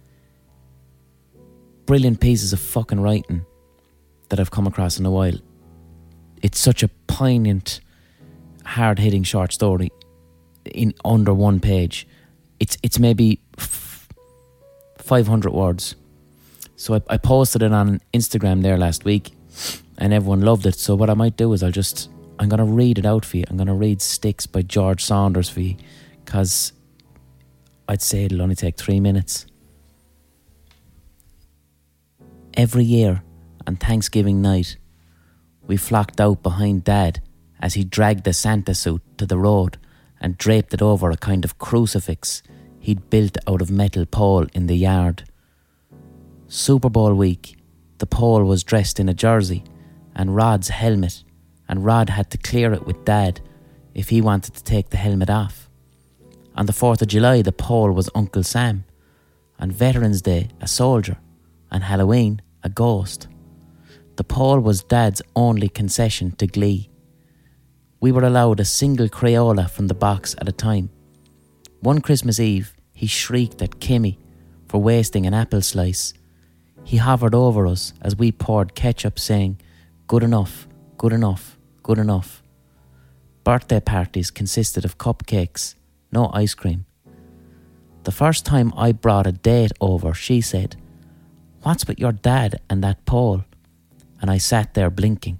brilliant pieces of fucking writing that I've come across in a while. It's such a poignant, hard-hitting short story in under one page. It's it's maybe f- five hundred words. So I, I posted it on Instagram there last week, and everyone loved it. So what I might do is I'll just, I'm going to read it out for you. I'm going to read Sticks by George Saunders for you, because I'd say it'll only take three minutes. Every year on Thanksgiving night, we flocked out behind Dad as he dragged the Santa suit to the road and draped it over a kind of crucifix he'd built out of metal pole in the yard. Super Bowl week, the pole was dressed in a jersey and Rod's helmet, and Rod had to clear it with Dad if he wanted to take the helmet off. On the fourth of July, the pole was Uncle Sam. On Veterans Day, a soldier. On Halloween, a ghost. The pole was Dad's only concession to glee. We were allowed a single Crayola from the box at a time. One Christmas Eve, he shrieked at Kimmy for wasting an apple slice. He hovered over us as we poured ketchup, saying, "Good enough, good enough, good enough." Birthday parties consisted of cupcakes, no ice cream. The first time I brought a date over, she said, "What's with your dad and that pole?" And I sat there blinking.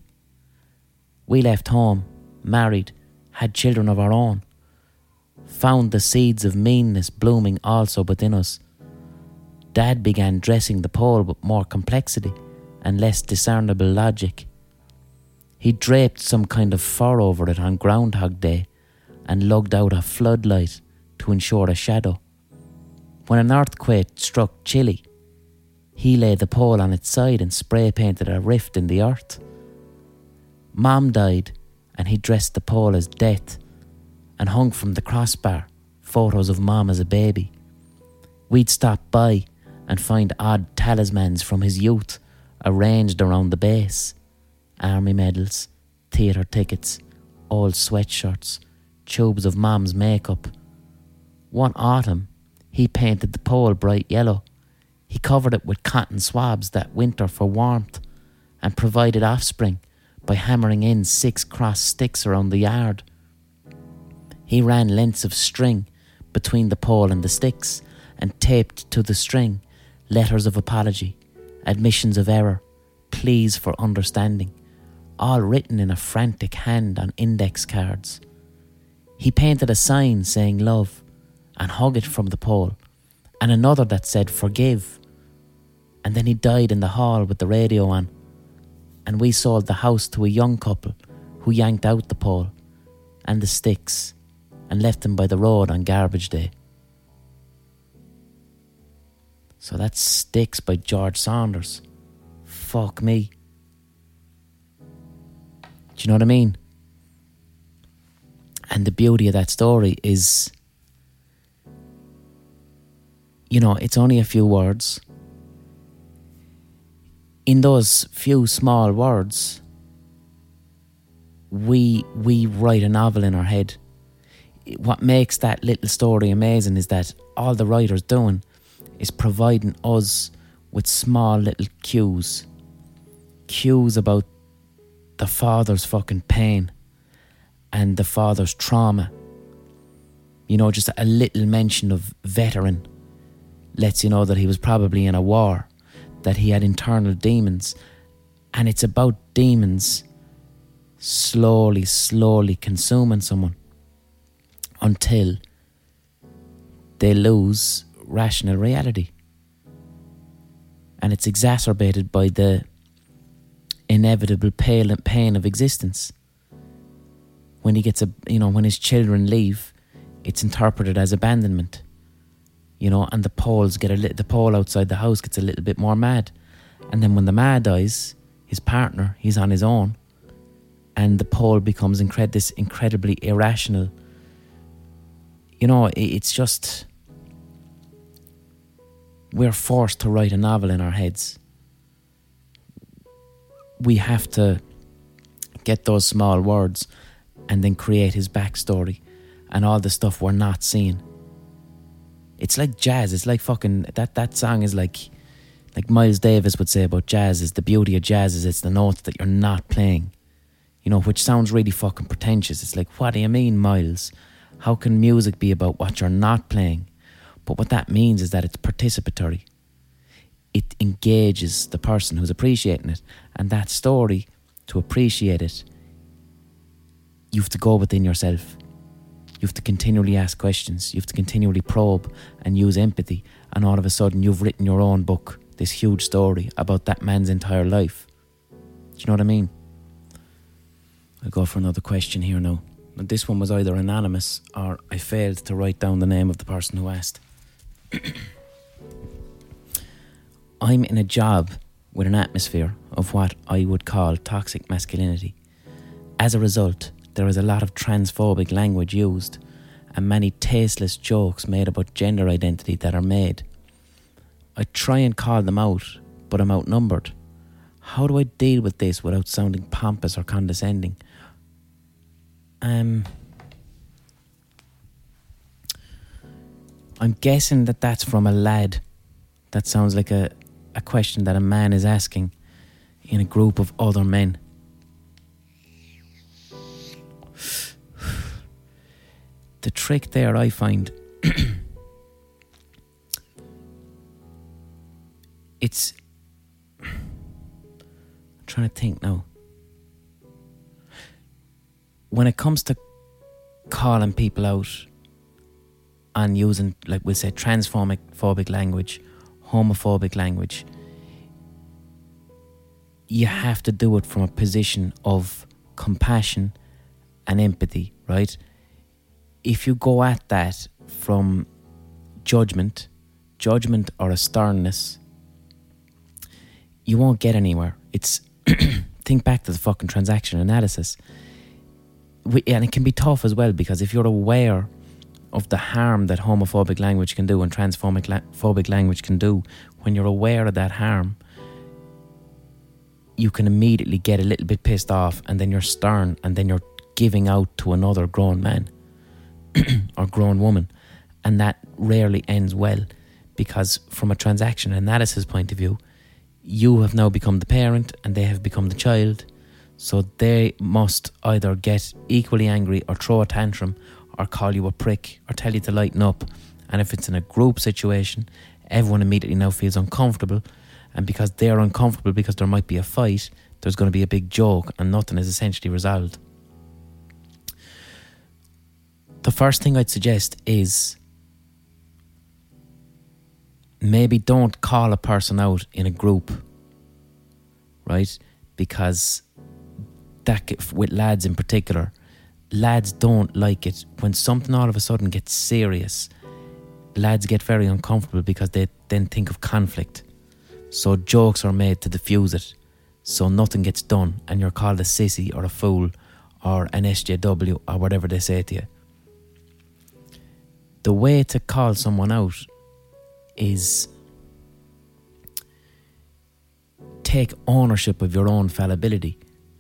We left home, married, had children of our own, found the seeds of meanness blooming also within us. Dad began dressing the pole with more complexity and less discernible logic. He draped some kind of fur over it on Groundhog Day and lugged out a floodlight to ensure a shadow. When an earthquake struck Chile, he laid the pole on its side and spray painted a rift in the earth. Mom died and he dressed the pole as Death and hung from the crossbar photos of Mom as a baby. We'd stop by and find odd talismans from his youth arranged around the base. Army medals, theatre tickets, old sweatshirts, tubes of Mom's makeup. One autumn, he painted the pole bright yellow. He covered it with cotton swabs that winter for warmth and provided offspring by hammering in six cross sticks around the yard. He ran lengths of string between the pole and the sticks and taped to the string letters of apology, admissions of error, pleas for understanding, all written in a frantic hand on index cards. He painted a sign saying love and hung it from the pole, and another that said forgive. And then he died in the hall with the radio on, and we sold the house to a young couple who yanked out the pole and the sticks and left them by the road on garbage day. So that's Sticks by George Saunders. Fuck me. Do you know what I mean? And the beauty of that story is, you know, it's only a few words. In those few small words, we we write a novel in our head. What makes that little story amazing is that all the writer's doing is providing us with small little cues. Cues about the father's fucking pain and the father's trauma. You know, just a little mention of veteran lets you know that he was probably in a war, that he had internal demons, and it's about demons slowly, slowly consuming someone until they lose rational reality. And it's exacerbated by the inevitable pain of existence. When he gets a, you know, when his children leave, it's interpreted as abandonment. You know, and the poles get a li- the pole outside the house gets a little bit more mad. And then when the ma dies, his partner, he's on his own, and the pole becomes incred- this incredibly irrational. You know, it, it's just, we're forced to write a novel in our heads. We have to get those small words and then create his backstory and all the stuff we're not seeing. It's like jazz. It's like fucking that that song is like like Miles Davis would say about jazz, is the beauty of jazz is it's the notes that you're not playing. You know, which sounds really fucking pretentious. It's like, what do you mean, Miles? How can music be about what you're not playing? But what that means is that it's participatory. It engages the person who's appreciating it. And that story, to appreciate it, you have to go within yourself. You have to continually ask questions. You have to continually probe and use empathy. And all of a sudden you've written your own book, this huge story about that man's entire life. Do you know what I mean? I'll go for another question here now. And this one was either anonymous or I failed to write down the name of the person who asked. I'm in a job with an atmosphere of what I would call toxic masculinity. As a result, there is a lot of transphobic language used and many tasteless jokes made about gender identity that are made. I try and call them out, but I'm outnumbered. How do I deal with this without sounding pompous or condescending? Um, I'm guessing that that's from a lad. That sounds like a, a question that a man is asking in a group of other men. The trick there, I find, it's... I'm trying to think now. When it comes to calling people out and using, like we'll say, transphobic phobic language, homophobic language, you have to do it from a position of compassion and empathy, right? If you go at that from judgment, judgment or a sternness, you won't get anywhere. It's think back to the fucking transaction analysis. We, and it can be tough as well, because if you're aware of the harm that homophobic language can do and transphobic la- phobic language can do, when you're aware of that harm, you can immediately get a little bit pissed off, and then you're stern, and then you're giving out to another grown man or grown woman, and that rarely ends well, because from a transaction analysis point of view, you have now become the parent and they have become the child. So they must either get equally angry or throw a tantrum or call you a prick or tell you to lighten up. And if it's in a group situation, everyone immediately now feels uncomfortable. And because they're uncomfortable because there might be a fight, there's going to be a big joke and nothing is essentially resolved. The first thing I'd suggest is maybe don't call a person out in a group, right? Because that, with lads in particular, lads don't like it when something all of a sudden gets serious. Lads get very uncomfortable because they then think of conflict. So jokes are made to diffuse it, so nothing gets done, and you're called a sissy or a fool or an S J W or whatever they say to you. The way to call someone out is take ownership of your own fallibility.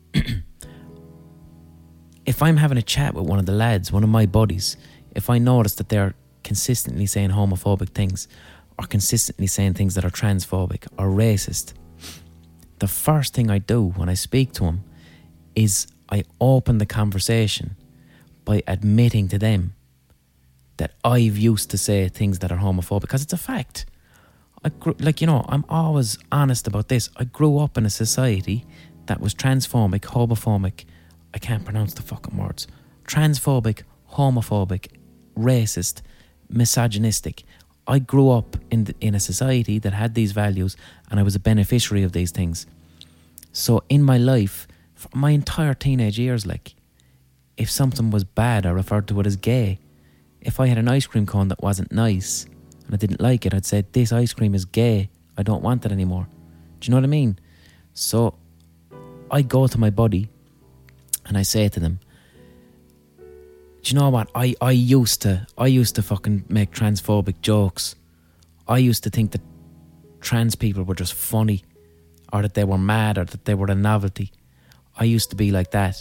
If I'm having a chat with one of the lads, one of my buddies, if I notice that they're consistently saying homophobic things or consistently saying things that are transphobic or racist, the first thing I do when I speak to them is I open the conversation by admitting to them that I've used to say things that are homophobic, because it's a fact. I grew, like, you know, I'm always honest about this. I grew up in a society that was transphobic, homophobic, I can't pronounce the fucking words, transphobic, homophobic, racist, misogynistic. I grew up in the, in a society that had these values, and I was a beneficiary of these things. So in my life, for my entire teenage years, like, if something was bad, I referred to it as gay. If I had an ice cream cone that wasn't nice and I didn't like it, I'd say, this ice cream is gay, I don't want it anymore. Do you know what I mean? So I go to my buddy and I say to them, do you know what, I, I used to I used to fucking make transphobic jokes. I used to think that trans people were just funny, or that they were mad, or that they were a novelty. I used to be like that.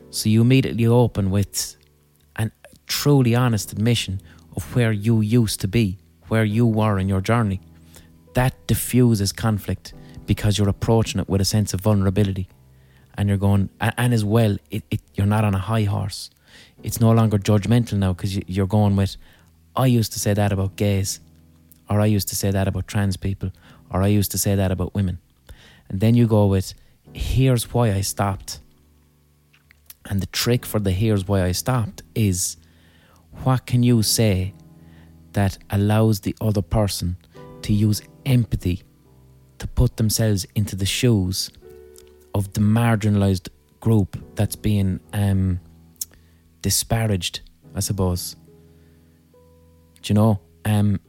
So you immediately open with an truly honest admission of where you used to be, where you were in your journey. That diffuses conflict because you're approaching it with a sense of vulnerability. And you're going, and, and as well, it, it, you're not on a high horse. It's no longer judgmental now because you, you're going with, I used to say that about gays, or I used to say that about trans people, or I used to say that about women. And then you go with, here's why I stopped. And the trick for the here's why I stopped is, what can you say that allows the other person to use empathy to put themselves into the shoes of the marginalised group that's being um, disparaged, I suppose. Do you know? Um,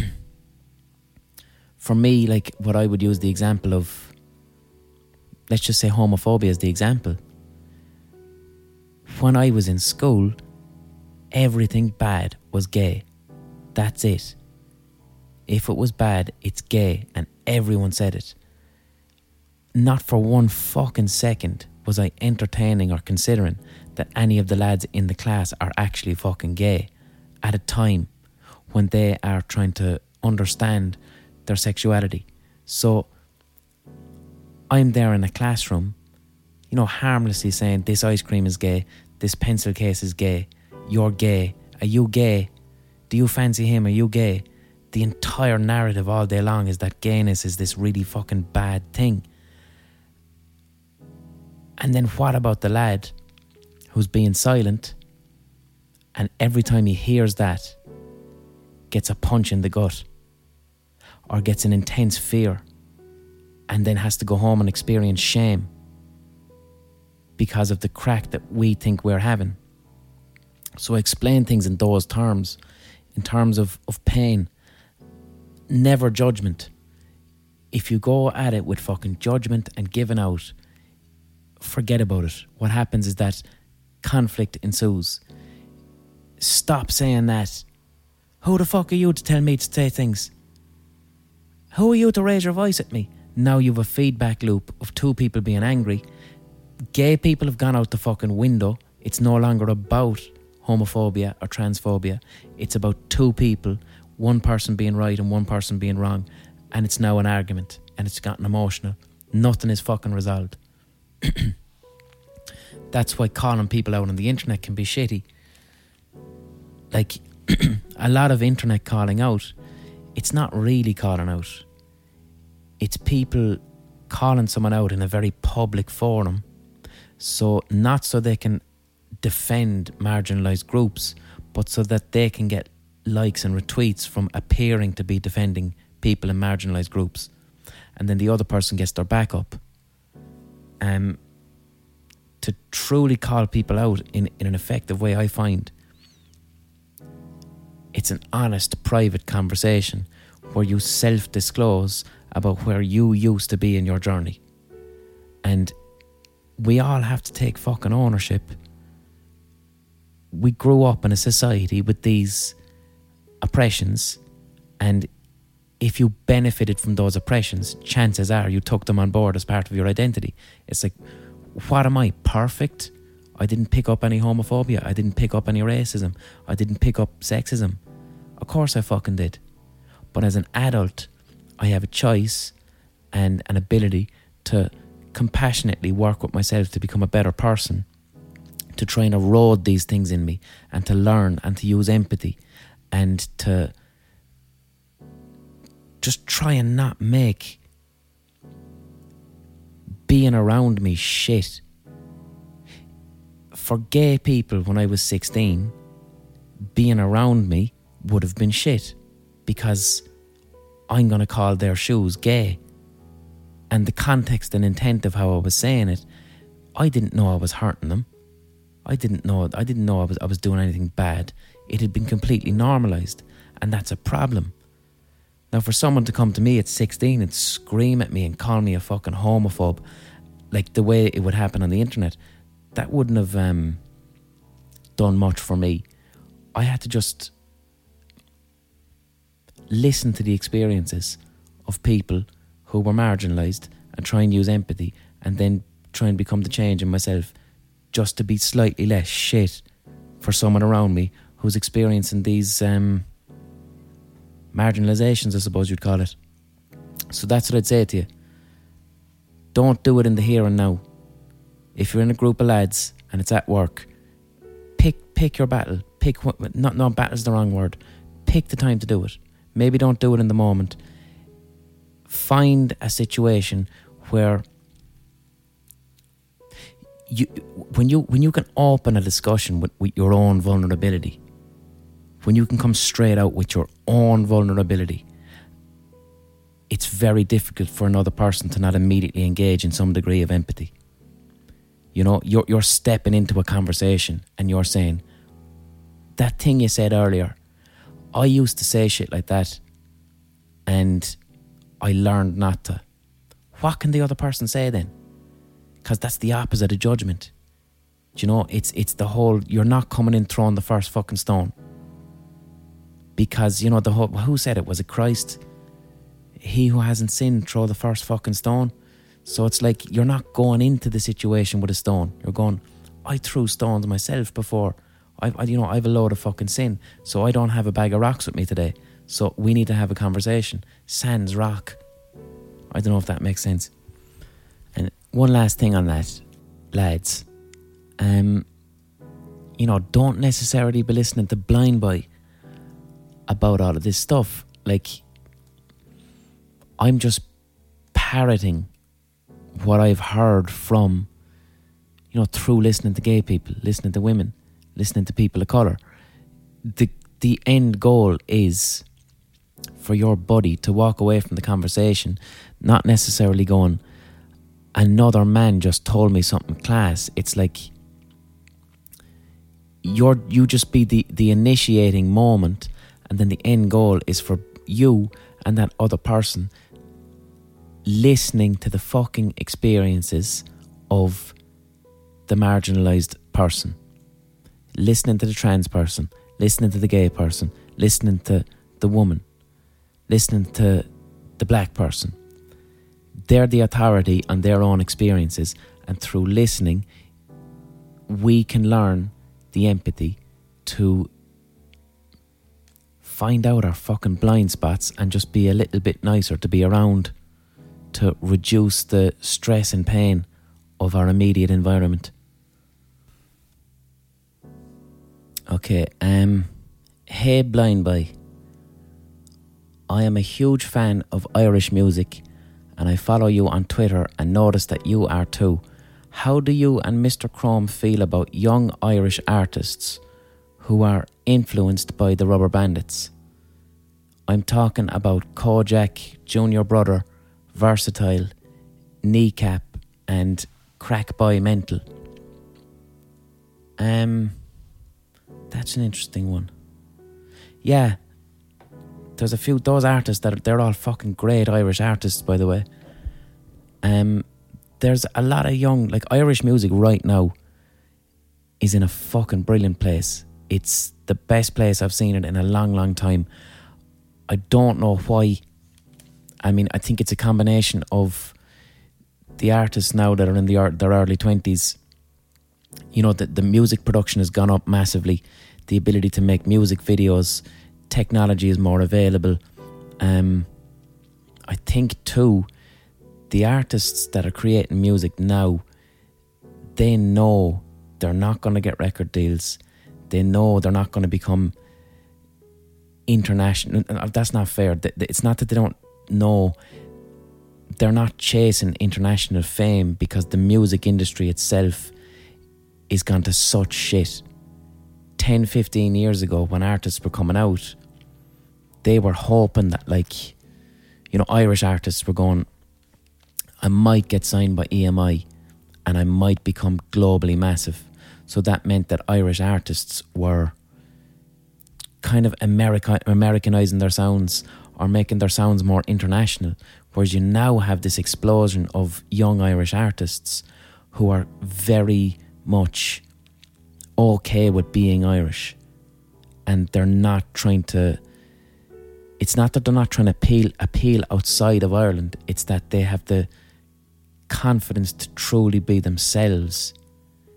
for me, like, what I would use the example of, let's just say homophobia as the example. When I was in school, everything bad was gay. That's it. If it was bad, it's gay, and everyone said it. Not for one fucking second was I entertaining or considering that any of the lads in the class are actually fucking gay at a time when they are trying to understand their sexuality. So I'm there in a classroom, you know, harmlessly saying, this ice cream is gay, this pencil case is gay, you're gay, are you gay? Do you fancy him? Are you gay? The entire narrative all day long is that gayness is this really fucking bad thing. And then what about the lad who's being silent, and every time he hears that, gets a punch in the gut or gets an intense fear and then has to go home and experience shame because of the crack that we think we're having? So explain things in those terms, in terms of, of pain. Never judgment. If you go at it with fucking judgment and giving out, forget about it. What happens is that conflict ensues. Stop saying that. Who the fuck are you to tell me to say things? Who are you to raise your voice at me? Now you've a feedback loop of two people being angry. Gay people have gone out the fucking window. It's no longer about homophobia or transphobia. It's about two people, one person being right and one person being wrong, and it's now an argument, and it's gotten emotional. Nothing is fucking resolved. That's why calling people out on the internet can be shitty. Like, a lot of internet calling out, it's not really calling out. It's people calling someone out in a very public forum, so not so they can defend marginalised groups, but so that they can get likes and retweets from appearing to be defending people in marginalised groups, and then the other person gets their back up. Um, to truly call people out in, in an effective way, I find it's an honest, private conversation where you self-disclose about where you used to be in your journey. And we all have to take fucking ownership. We grew up in a society with these oppressions, and if you benefited from those oppressions, chances are you took them on board as part of your identity. It's like, what am I, perfect? I didn't pick up any homophobia. I didn't pick up any racism. I didn't pick up sexism. Of course I fucking did. But as an adult, I have a choice and an ability to compassionately work with myself to become a better person, to try and erode these things in me, and to learn and to use empathy, and to just try and not make being around me shit. For gay people, when I was sixteen, being around me would have been shit, because I'm going to call their shoes gay. And the context and intent of how I was saying it, I didn't know I was hurting them. I didn't know I didn't know I was I was doing anything bad. It had been completely normalised, and that's a problem. Now, for someone to come to me at sixteen and scream at me and call me a fucking homophobe, like the way it would happen on the internet, that wouldn't have um, done much for me. I had to just listen to the experiences of people who were marginalised and try and use empathy, and then try and become the change in myself just to be slightly less shit for someone around me who's experiencing these um, marginalizations, I suppose you'd call it. So that's what I'd say to you. Don't do it in the here and now. If you're in a group of lads and it's at work, pick pick your battle. Pick what, not not battle's the wrong word. Pick the time to do it. Maybe don't do it in the moment. Find a situation where you when you when you can open a discussion with, with your own vulnerability, when you can come straight out with your own vulnerability, it's very difficult for another person to not immediately engage in some degree of empathy. You know, you're you're stepping into a conversation and you're saying, that thing you said earlier, I used to say shit like that and I learned not to. What can the other person say then? Because that's the opposite of judgment. Do you know, it's it's the whole, you're not coming in throwing the first fucking stone. Because, you know, the whole, who said it? Was it Christ? He who hasn't sinned, throw the first fucking stone. So it's like you're not going into the situation with a stone. You're going, I threw stones myself before. I, I, you know, I have a load of fucking sin, so I don't have a bag of rocks with me today. So we need to have a conversation. Sans rock. I don't know if that makes sense. And one last thing on that, lads. Um, you know, don't necessarily be listening to Blind Boy about all of this stuff. Like, I'm just parroting what I've heard from, you know, through listening to gay people, listening to women, listening to people of colour. The the end goal is for your buddy to walk away from the conversation, not necessarily going, another man just told me something class. It's like you're you just be the, the initiating moment, and then the end goal is for you and that other person listening to the fucking experiences of the marginalised person, listening to the trans person, listening to the gay person, listening to the woman, listening to the black person. They're the authority on their own experiences, and through listening we can learn the empathy to find out our fucking blind spots and just be a little bit nicer to be around, to reduce the stress and pain of our immediate environment. Okay, um, hey Blind Boy. I am a huge fan of Irish music and I follow you on Twitter and notice that you are too. How do you and Mister Chrome feel about young Irish artists who are influenced by the Rubber Bandits? I'm talking about Kojak, Junior Brother, Versatile, Kneecap and Crack Boy Mental. Um, that's an interesting one. Yeah, there's a few, those artists that are, they're all fucking great Irish artists, by the way. Um, there's a lot of young, like Irish music right now is in a fucking brilliant place. It's the best place I've seen it in a long, long time. I don't know why. I mean, I think it's a combination of the artists now that are in the, their early twenties. You know, the, the music production has gone up massively. The ability to make music videos, technology is more available. Um, I think too, the artists that are creating music now, they know they're not going to get record deals. They know they're not going to become international. That's not fair. It's not that they don't know. They're not chasing international fame because the music industry itself is gone to such shit. ten, fifteen years ago when artists were coming out, they were hoping that, like, you know, Irish artists were going, I might get signed by E M I and I might become globally massive. So that meant that Irish artists were kind of America, Americanizing their sounds or making their sounds more international. Whereas you now have this explosion of young Irish artists who are very much okay with being Irish, and they're not trying to, it's not that they're not trying to appeal, appeal outside of Ireland, it's that they have the confidence to truly be themselves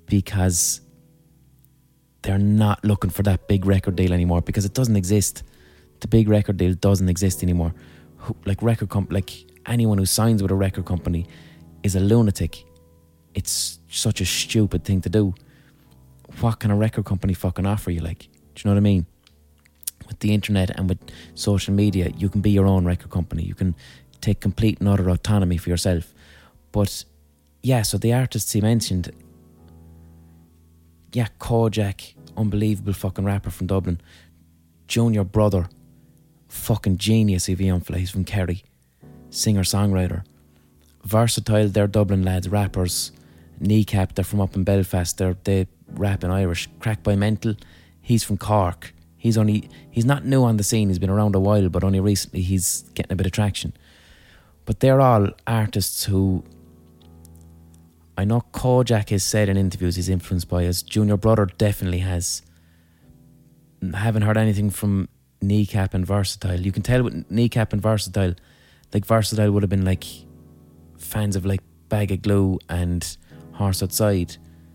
because they're not looking for that big record deal anymore, because it doesn't exist. The big record deal doesn't exist anymore. Who, like record comp- like anyone who signs with a record company is a lunatic. It's such a stupid thing to do. What can a record company fucking offer you? Like, do you know what I mean? With the internet and with social media, you can be your own record company. You can take complete and utter autonomy for yourself. But yeah, so the artists he mentioned, yeah, Kojak, unbelievable fucking rapper from Dublin. Junior Brother, fucking genius if he unfla. He's from Kerry, singer-songwriter. Versatile, they're Dublin lads, rappers. Kneecap, they're from up in Belfast, they're, they rap in Irish. Crack by Mental, he's from Cork. He's only, he's not new on the scene, he's been around a while, but only recently he's getting a bit of traction. But they're all artists who, I know Kojak has said in interviews he's influenced by us. Junior Brother definitely has. Haven't heard anything from Kneecap and Versatile. You can tell with Kneecap and Versatile, like Versatile would have been like fans of like Bag of Glue and Horse Outside.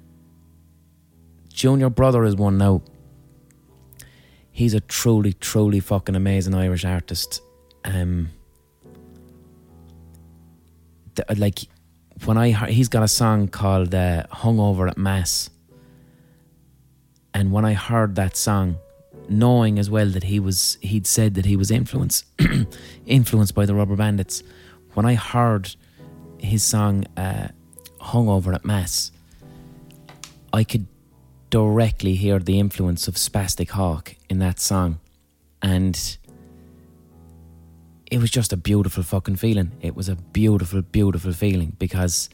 Junior Brother is one now. He's a truly, truly fucking amazing Irish artist. Um, the, like when I heard, he's got a song called uh, "Hungover at Mass," and when I heard that song, knowing as well that he was, he'd said that he was influenced, influenced by the Rubber Bandits. When I heard his song uh, "Hungover at Mass," I could directly hear the influence of Spastic Hawk in that song, and it was just a beautiful fucking feeling. It was a beautiful, beautiful feeling, because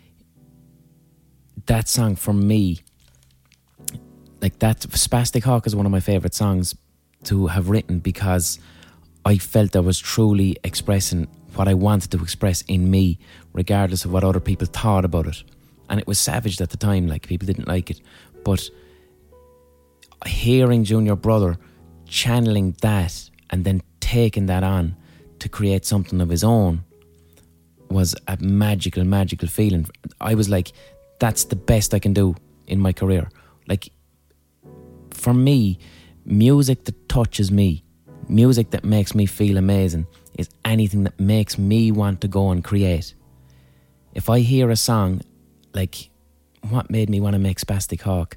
that song for me, like that, Spastic Hawk is one of my favourite songs to have written, because I felt I was truly expressing what I wanted to express in me, regardless of what other people thought about it. And it was savaged at the time, like people didn't like it. But hearing Junior Brother channeling that and then taking that on to create something of his own was a magical, magical feeling. I was like, that's the best I can do in my career. Like, for me, music that touches me, music that makes me feel amazing, is anything that makes me want to go and create. If I hear a song, like what made me want to make Spastic Hawk?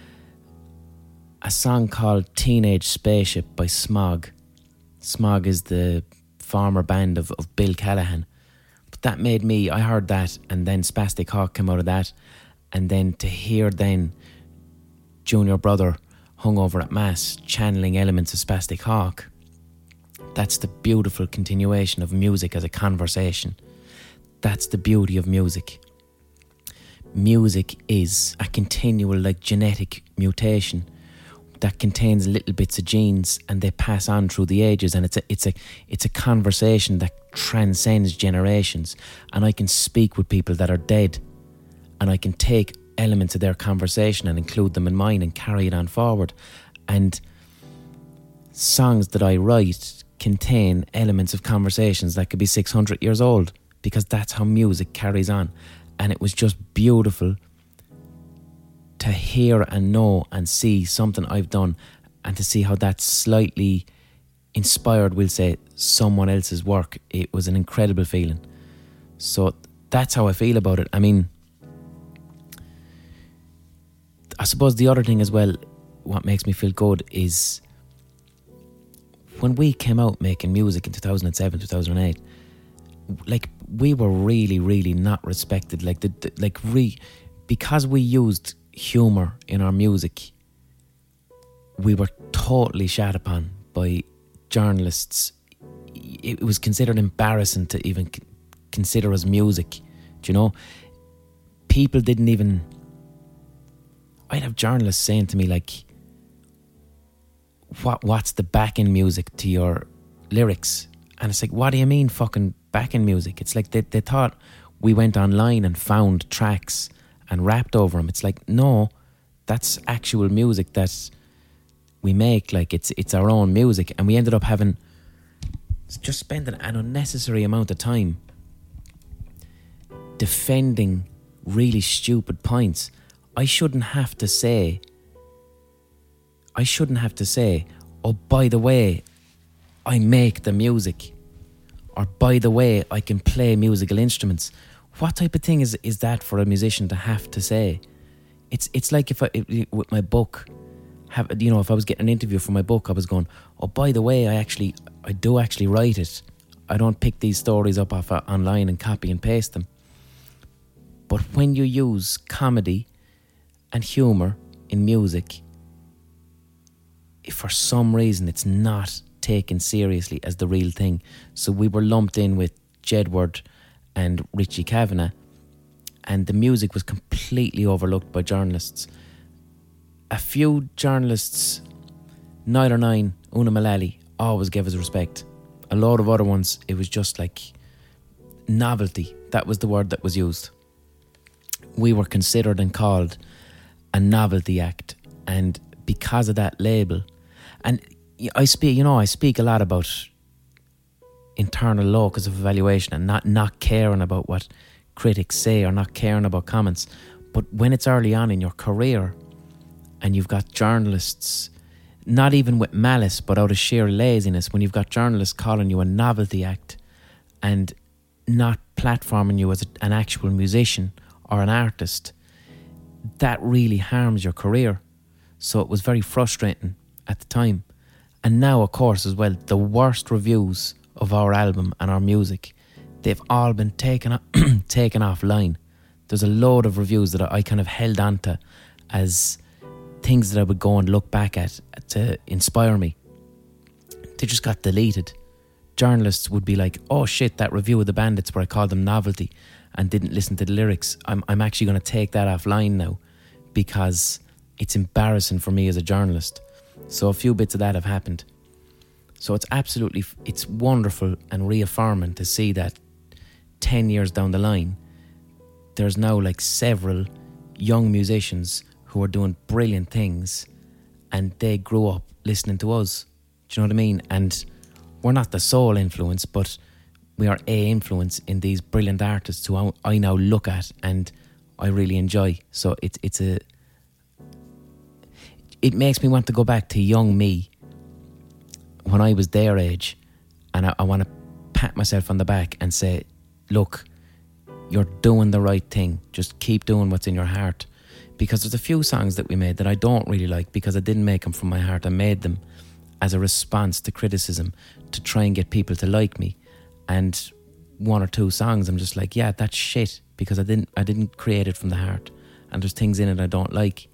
A song called Teenage Spaceship by Smog. Smog is the former band of, of Bill Callahan. But that made me, I heard that, and then Spastic Hawk came out of that. And then to hear then Junior Brother Hungover at Mass channeling elements of Spastic Hawk, that's the beautiful continuation of music as a conversation. That's the beauty of music. Music is a continual, like, genetic mutation that contains little bits of genes, and they pass on through the ages, and it's a it's a it's a conversation that transcends generations. And I can speak with people that are dead, and I can take elements of their conversation and include them in mine and carry it on forward. And songs that I write contain elements of conversations that could be six hundred years old, because that's how music carries on. And it was just beautiful to hear and know and see something I've done, and to see how that's slightly inspired, we'll say, someone else's work. It was an incredible feeling. So that's how I feel about it. I mean, I suppose the other thing as well, what makes me feel good is when we came out making music in two thousand seven, two thousand eight, like, we were really, really not respected. Like, the, the like re, because we used humour in our music, we were totally shat upon by journalists. It was considered embarrassing to even c- consider us music. Do you know? People didn't even... I'd have journalists saying to me, like, what what's the backing music to your lyrics? And it's like, what do you mean fucking backing music? It's like they, they thought we went online and found tracks and rapped over them. It's like, no, that's actual music that we make. Like, it's it's our own music. And we ended up having just spending an unnecessary amount of time defending really stupid points. I shouldn't have to say, I shouldn't have to say, oh, by the way, I make the music. Or by the way, I can play musical instruments. What type of thing is is that for a musician to have to say? It's it's like if I, it, with my book, have you know, if I was getting an interview for my book, I was going, oh, by the way, I actually, I do actually write it. I don't pick these stories up off uh, online and copy and paste them. But when you use comedy and humour in music, if for some reason it's not taken seriously as the real thing. So we were lumped in with Jedward and Richie Kavanagh, and the music was completely overlooked by journalists. A few journalists, Niall Nine, Una Mullally, always gave us respect. A lot of other ones, it was just like novelty. That was the word that was used. We were considered and called a novelty act, and because of that label, and I speak, you know, I speak a lot about internal locus of evaluation and not, not caring about what critics say or not caring about comments. But when it's early on in your career and you've got journalists, not even with malice, but out of sheer laziness, when you've got journalists calling you a novelty act and not platforming you as a, an actual musician or an artist, that really harms your career. So it was very frustrating at the time. And now, of course, as well, the worst reviews of our album and our music, they've all been taken off, taken offline. There's a load of reviews that I kind of held on to as things that I would go and look back at to inspire me. They just got deleted. Journalists would be like, oh shit, that review of the Bandits where I called them novelty and didn't listen to the lyrics, I'm, I'm actually going to take that offline now because it's embarrassing for me as a journalist. So a few bits of that have happened. So it's absolutely, it's wonderful and reaffirming to see that ten years down the line, there's now like several young musicians who are doing brilliant things and they grew up listening to us. Do you know what I mean? And we're not the sole influence, but we are a influence in these brilliant artists who I now look at and I really enjoy. So it's it's a it makes me want to go back to young me when I was their age, and I, I want to pat myself on the back and say, look, you're doing the right thing. Just keep doing what's in your heart. Because there's a few songs that we made that I don't really like because I didn't make them from my heart. I made them as a response to criticism to try and get people to like me. And one or two songs I'm just like, yeah, that's shit, because I didn't I didn't create it from the heart, and there's things in it I don't like.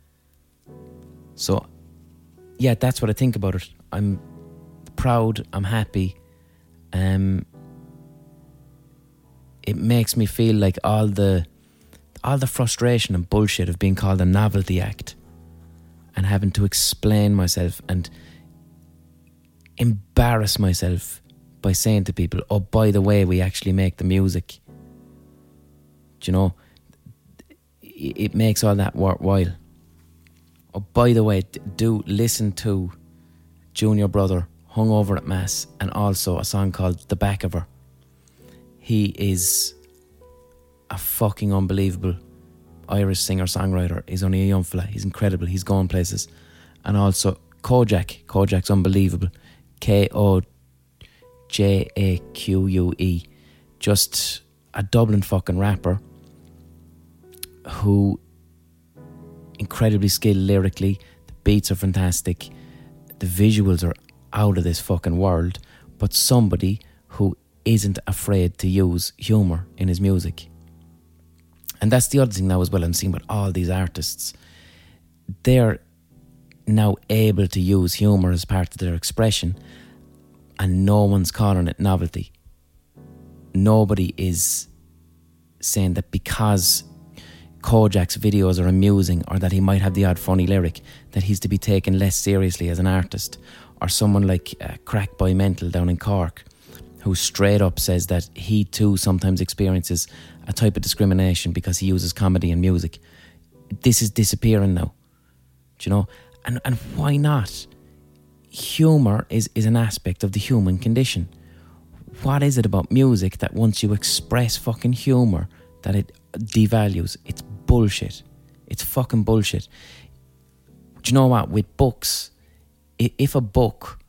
So yeah, that's what I think about it. I'm proud, I'm happy. Um it makes me feel like all the all the frustration and bullshit of being called a novelty act and having to explain myself and embarrass myself by saying to people, oh, by the way, we actually make the music. Do you know? It makes all that worthwhile. Oh, by the way, do listen to Junior Brother, Hungover at Mass, and also a song called The Back of Her. He is a fucking unbelievable Irish singer-songwriter. He's only a young fella. He's incredible. He's going places. And also Kojak. Kojak's unbelievable. K O J A Q U E. Just a Dublin fucking rapper who incredibly skilled lyrically. The beats are fantastic. The visuals are out of this fucking world. But somebody who isn't afraid to use humour in his music. And that's the other thing now as well I'm seeing with all these artists. They're now able to use humour as part of their expression, and no one's calling it novelty. Nobody is saying that because Kojak's videos are amusing, or that he might have the odd funny lyric, that he's to be taken less seriously as an artist. Or someone like uh, Crack Boy Mental down in Cork, who straight up says that he too sometimes experiences a type of discrimination because he uses comedy and music. This is disappearing now. Do you know? And and why not? Humour is, is an aspect of the human condition. What is it about music that once you express fucking humour that it devalues? It's bullshit. It's fucking bullshit. Do you know what? With books, if a book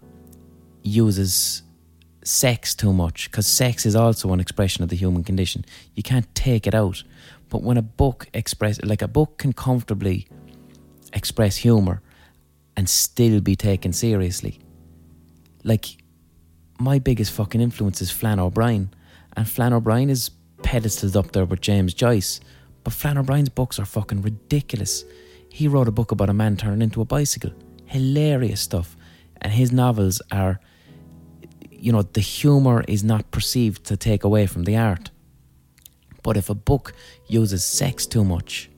uses sex too much, because sex is also an expression of the human condition, you can't take it out. But when a book express, like a book can comfortably express humour and still be taken seriously. Like, my biggest fucking influence is Flann O'Brien, and Flann O'Brien is pedestaled up there with James Joyce, but Flann O'Brien's books are fucking ridiculous. He wrote a book about a man turning into a bicycle. Hilarious stuff. And his novels are, you know, the humour is not perceived to take away from the art. But if a book uses sex too much,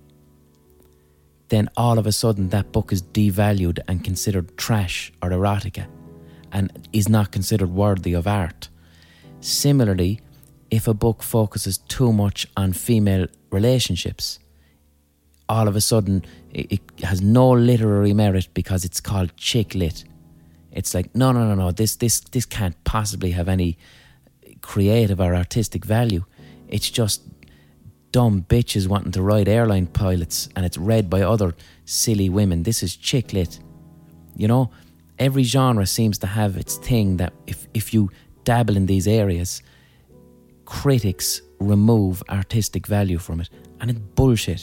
then all of a sudden that book is devalued and considered trash or erotica and is not considered worthy of art. Similarly, if a book focuses too much on female relationships, all of a sudden it, it has no literary merit because it's called chick lit. It's like, no, no, no, no, this, this, this can't possibly have any creative or artistic value. It's just dumb bitches wanting to ride airline pilots, and it's read by other silly women. This is chick lit. You know, every genre seems to have its thing that if, if you dabble in these areas, critics remove artistic value from it, and it's bullshit.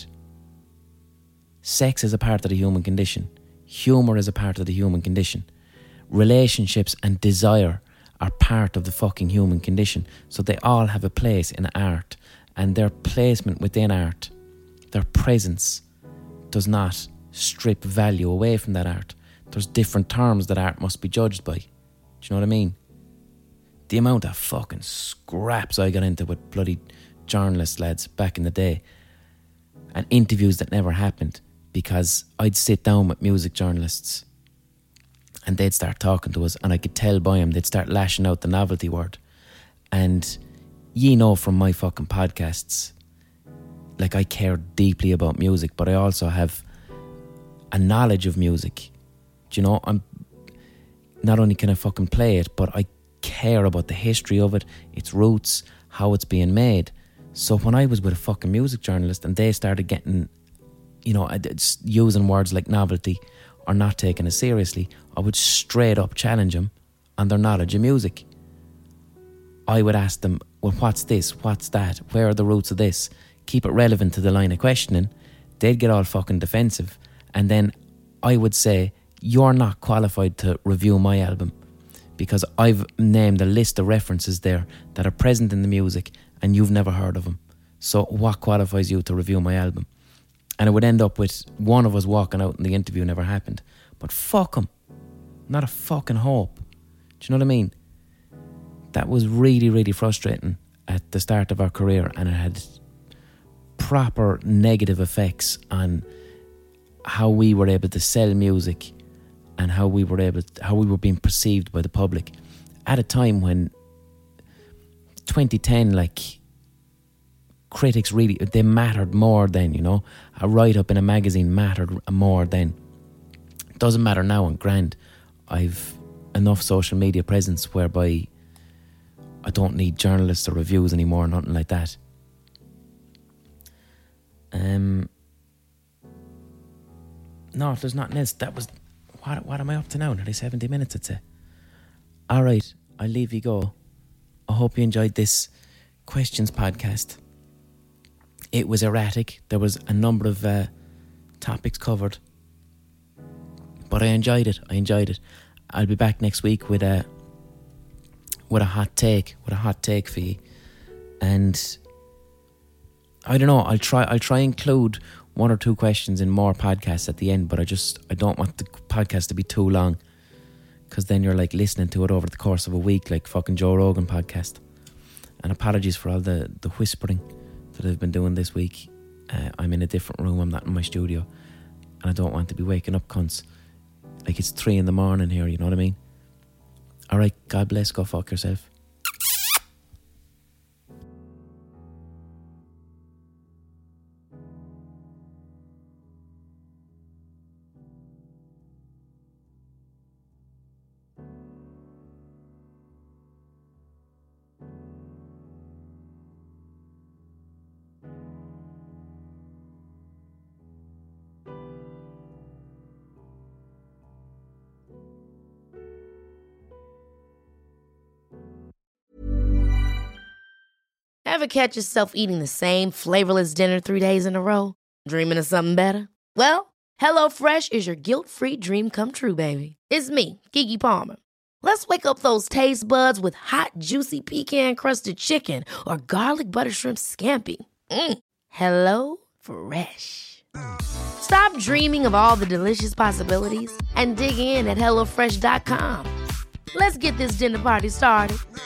Sex is a part of the human condition. Humour is a part of the human condition. Relationships and desire are part of the fucking human condition. So they all have a place in art, and their placement within art, their presence, does not strip value away from that art. There's different terms that art must be judged by. Do you know what I mean? The amount of fucking scraps I got into with bloody journalist lads back in the day, and interviews that never happened, because I'd sit down with music journalists and they'd start talking to us, and I could tell by them they'd start lashing out the novelty word. And ye know from my fucking podcasts, like, I care deeply about music, but I also have a knowledge of music. Do you know, I'm not only can I fucking play it, but I care about the history of it, its roots, how it's being made. So when I was with a fucking music journalist and they started getting, you know, using words like novelty or not taking it seriously, I would straight up challenge them on their knowledge of music. I would ask them, well, what's this? What's that? Where are the roots of this? Keep it relevant to the line of questioning. They'd get all fucking defensive. And then I would say, you're not qualified to review my album, because I've named a list of references there that are present in the music and you've never heard of them. So what qualifies you to review my album? And it would end up with one of us walking out and the interview never happened. But fuck them. Not a fucking hope. Do you know what I mean? That was really, really frustrating at the start of our career, and it had proper negative effects on how we were able to sell music and how we were able to, how we were being perceived by the public at a time when twenty ten, like, critics really, they mattered more then, you know. A write-up in a magazine mattered more then. It doesn't matter now, and grand, I've enough social media presence whereby I don't need journalists or reviews anymore, nothing like that. Um, no, there's nothing else. That was, what, what am I up to now? Nearly seventy minutes, I'd say. Alright, I'll leave you go. I hope you enjoyed this questions podcast. It was erratic. There was a number of uh, topics covered, but I enjoyed it. I enjoyed it. I'll be back next week with a with a hot take, with a hot take for you. And I don't know. I'll try. I'll try and include one or two questions in more podcasts at the end. But I just I don't want the podcast to be too long, because then you're like listening to it over the course of a week, like fucking Joe Rogan podcast. And apologies for all the the whispering that I've been doing this week. Uh, I'm in a different room. I'm not in my studio, and I don't want to be waking up cunts. Like, it's three in the morning here. You know what I mean? All right. God bless. Go fuck yourself. Ever catch yourself eating the same flavorless dinner three days in a row? Dreaming of something better? Well, HelloFresh is your guilt-free dream come true, baby. It's me, Keke Palmer. Let's wake up those taste buds with hot, juicy pecan-crusted chicken or garlic butter shrimp scampi. Mm. Hello Fresh. Stop dreaming of all the delicious possibilities and dig in at hello fresh dot com. Let's get this dinner party started.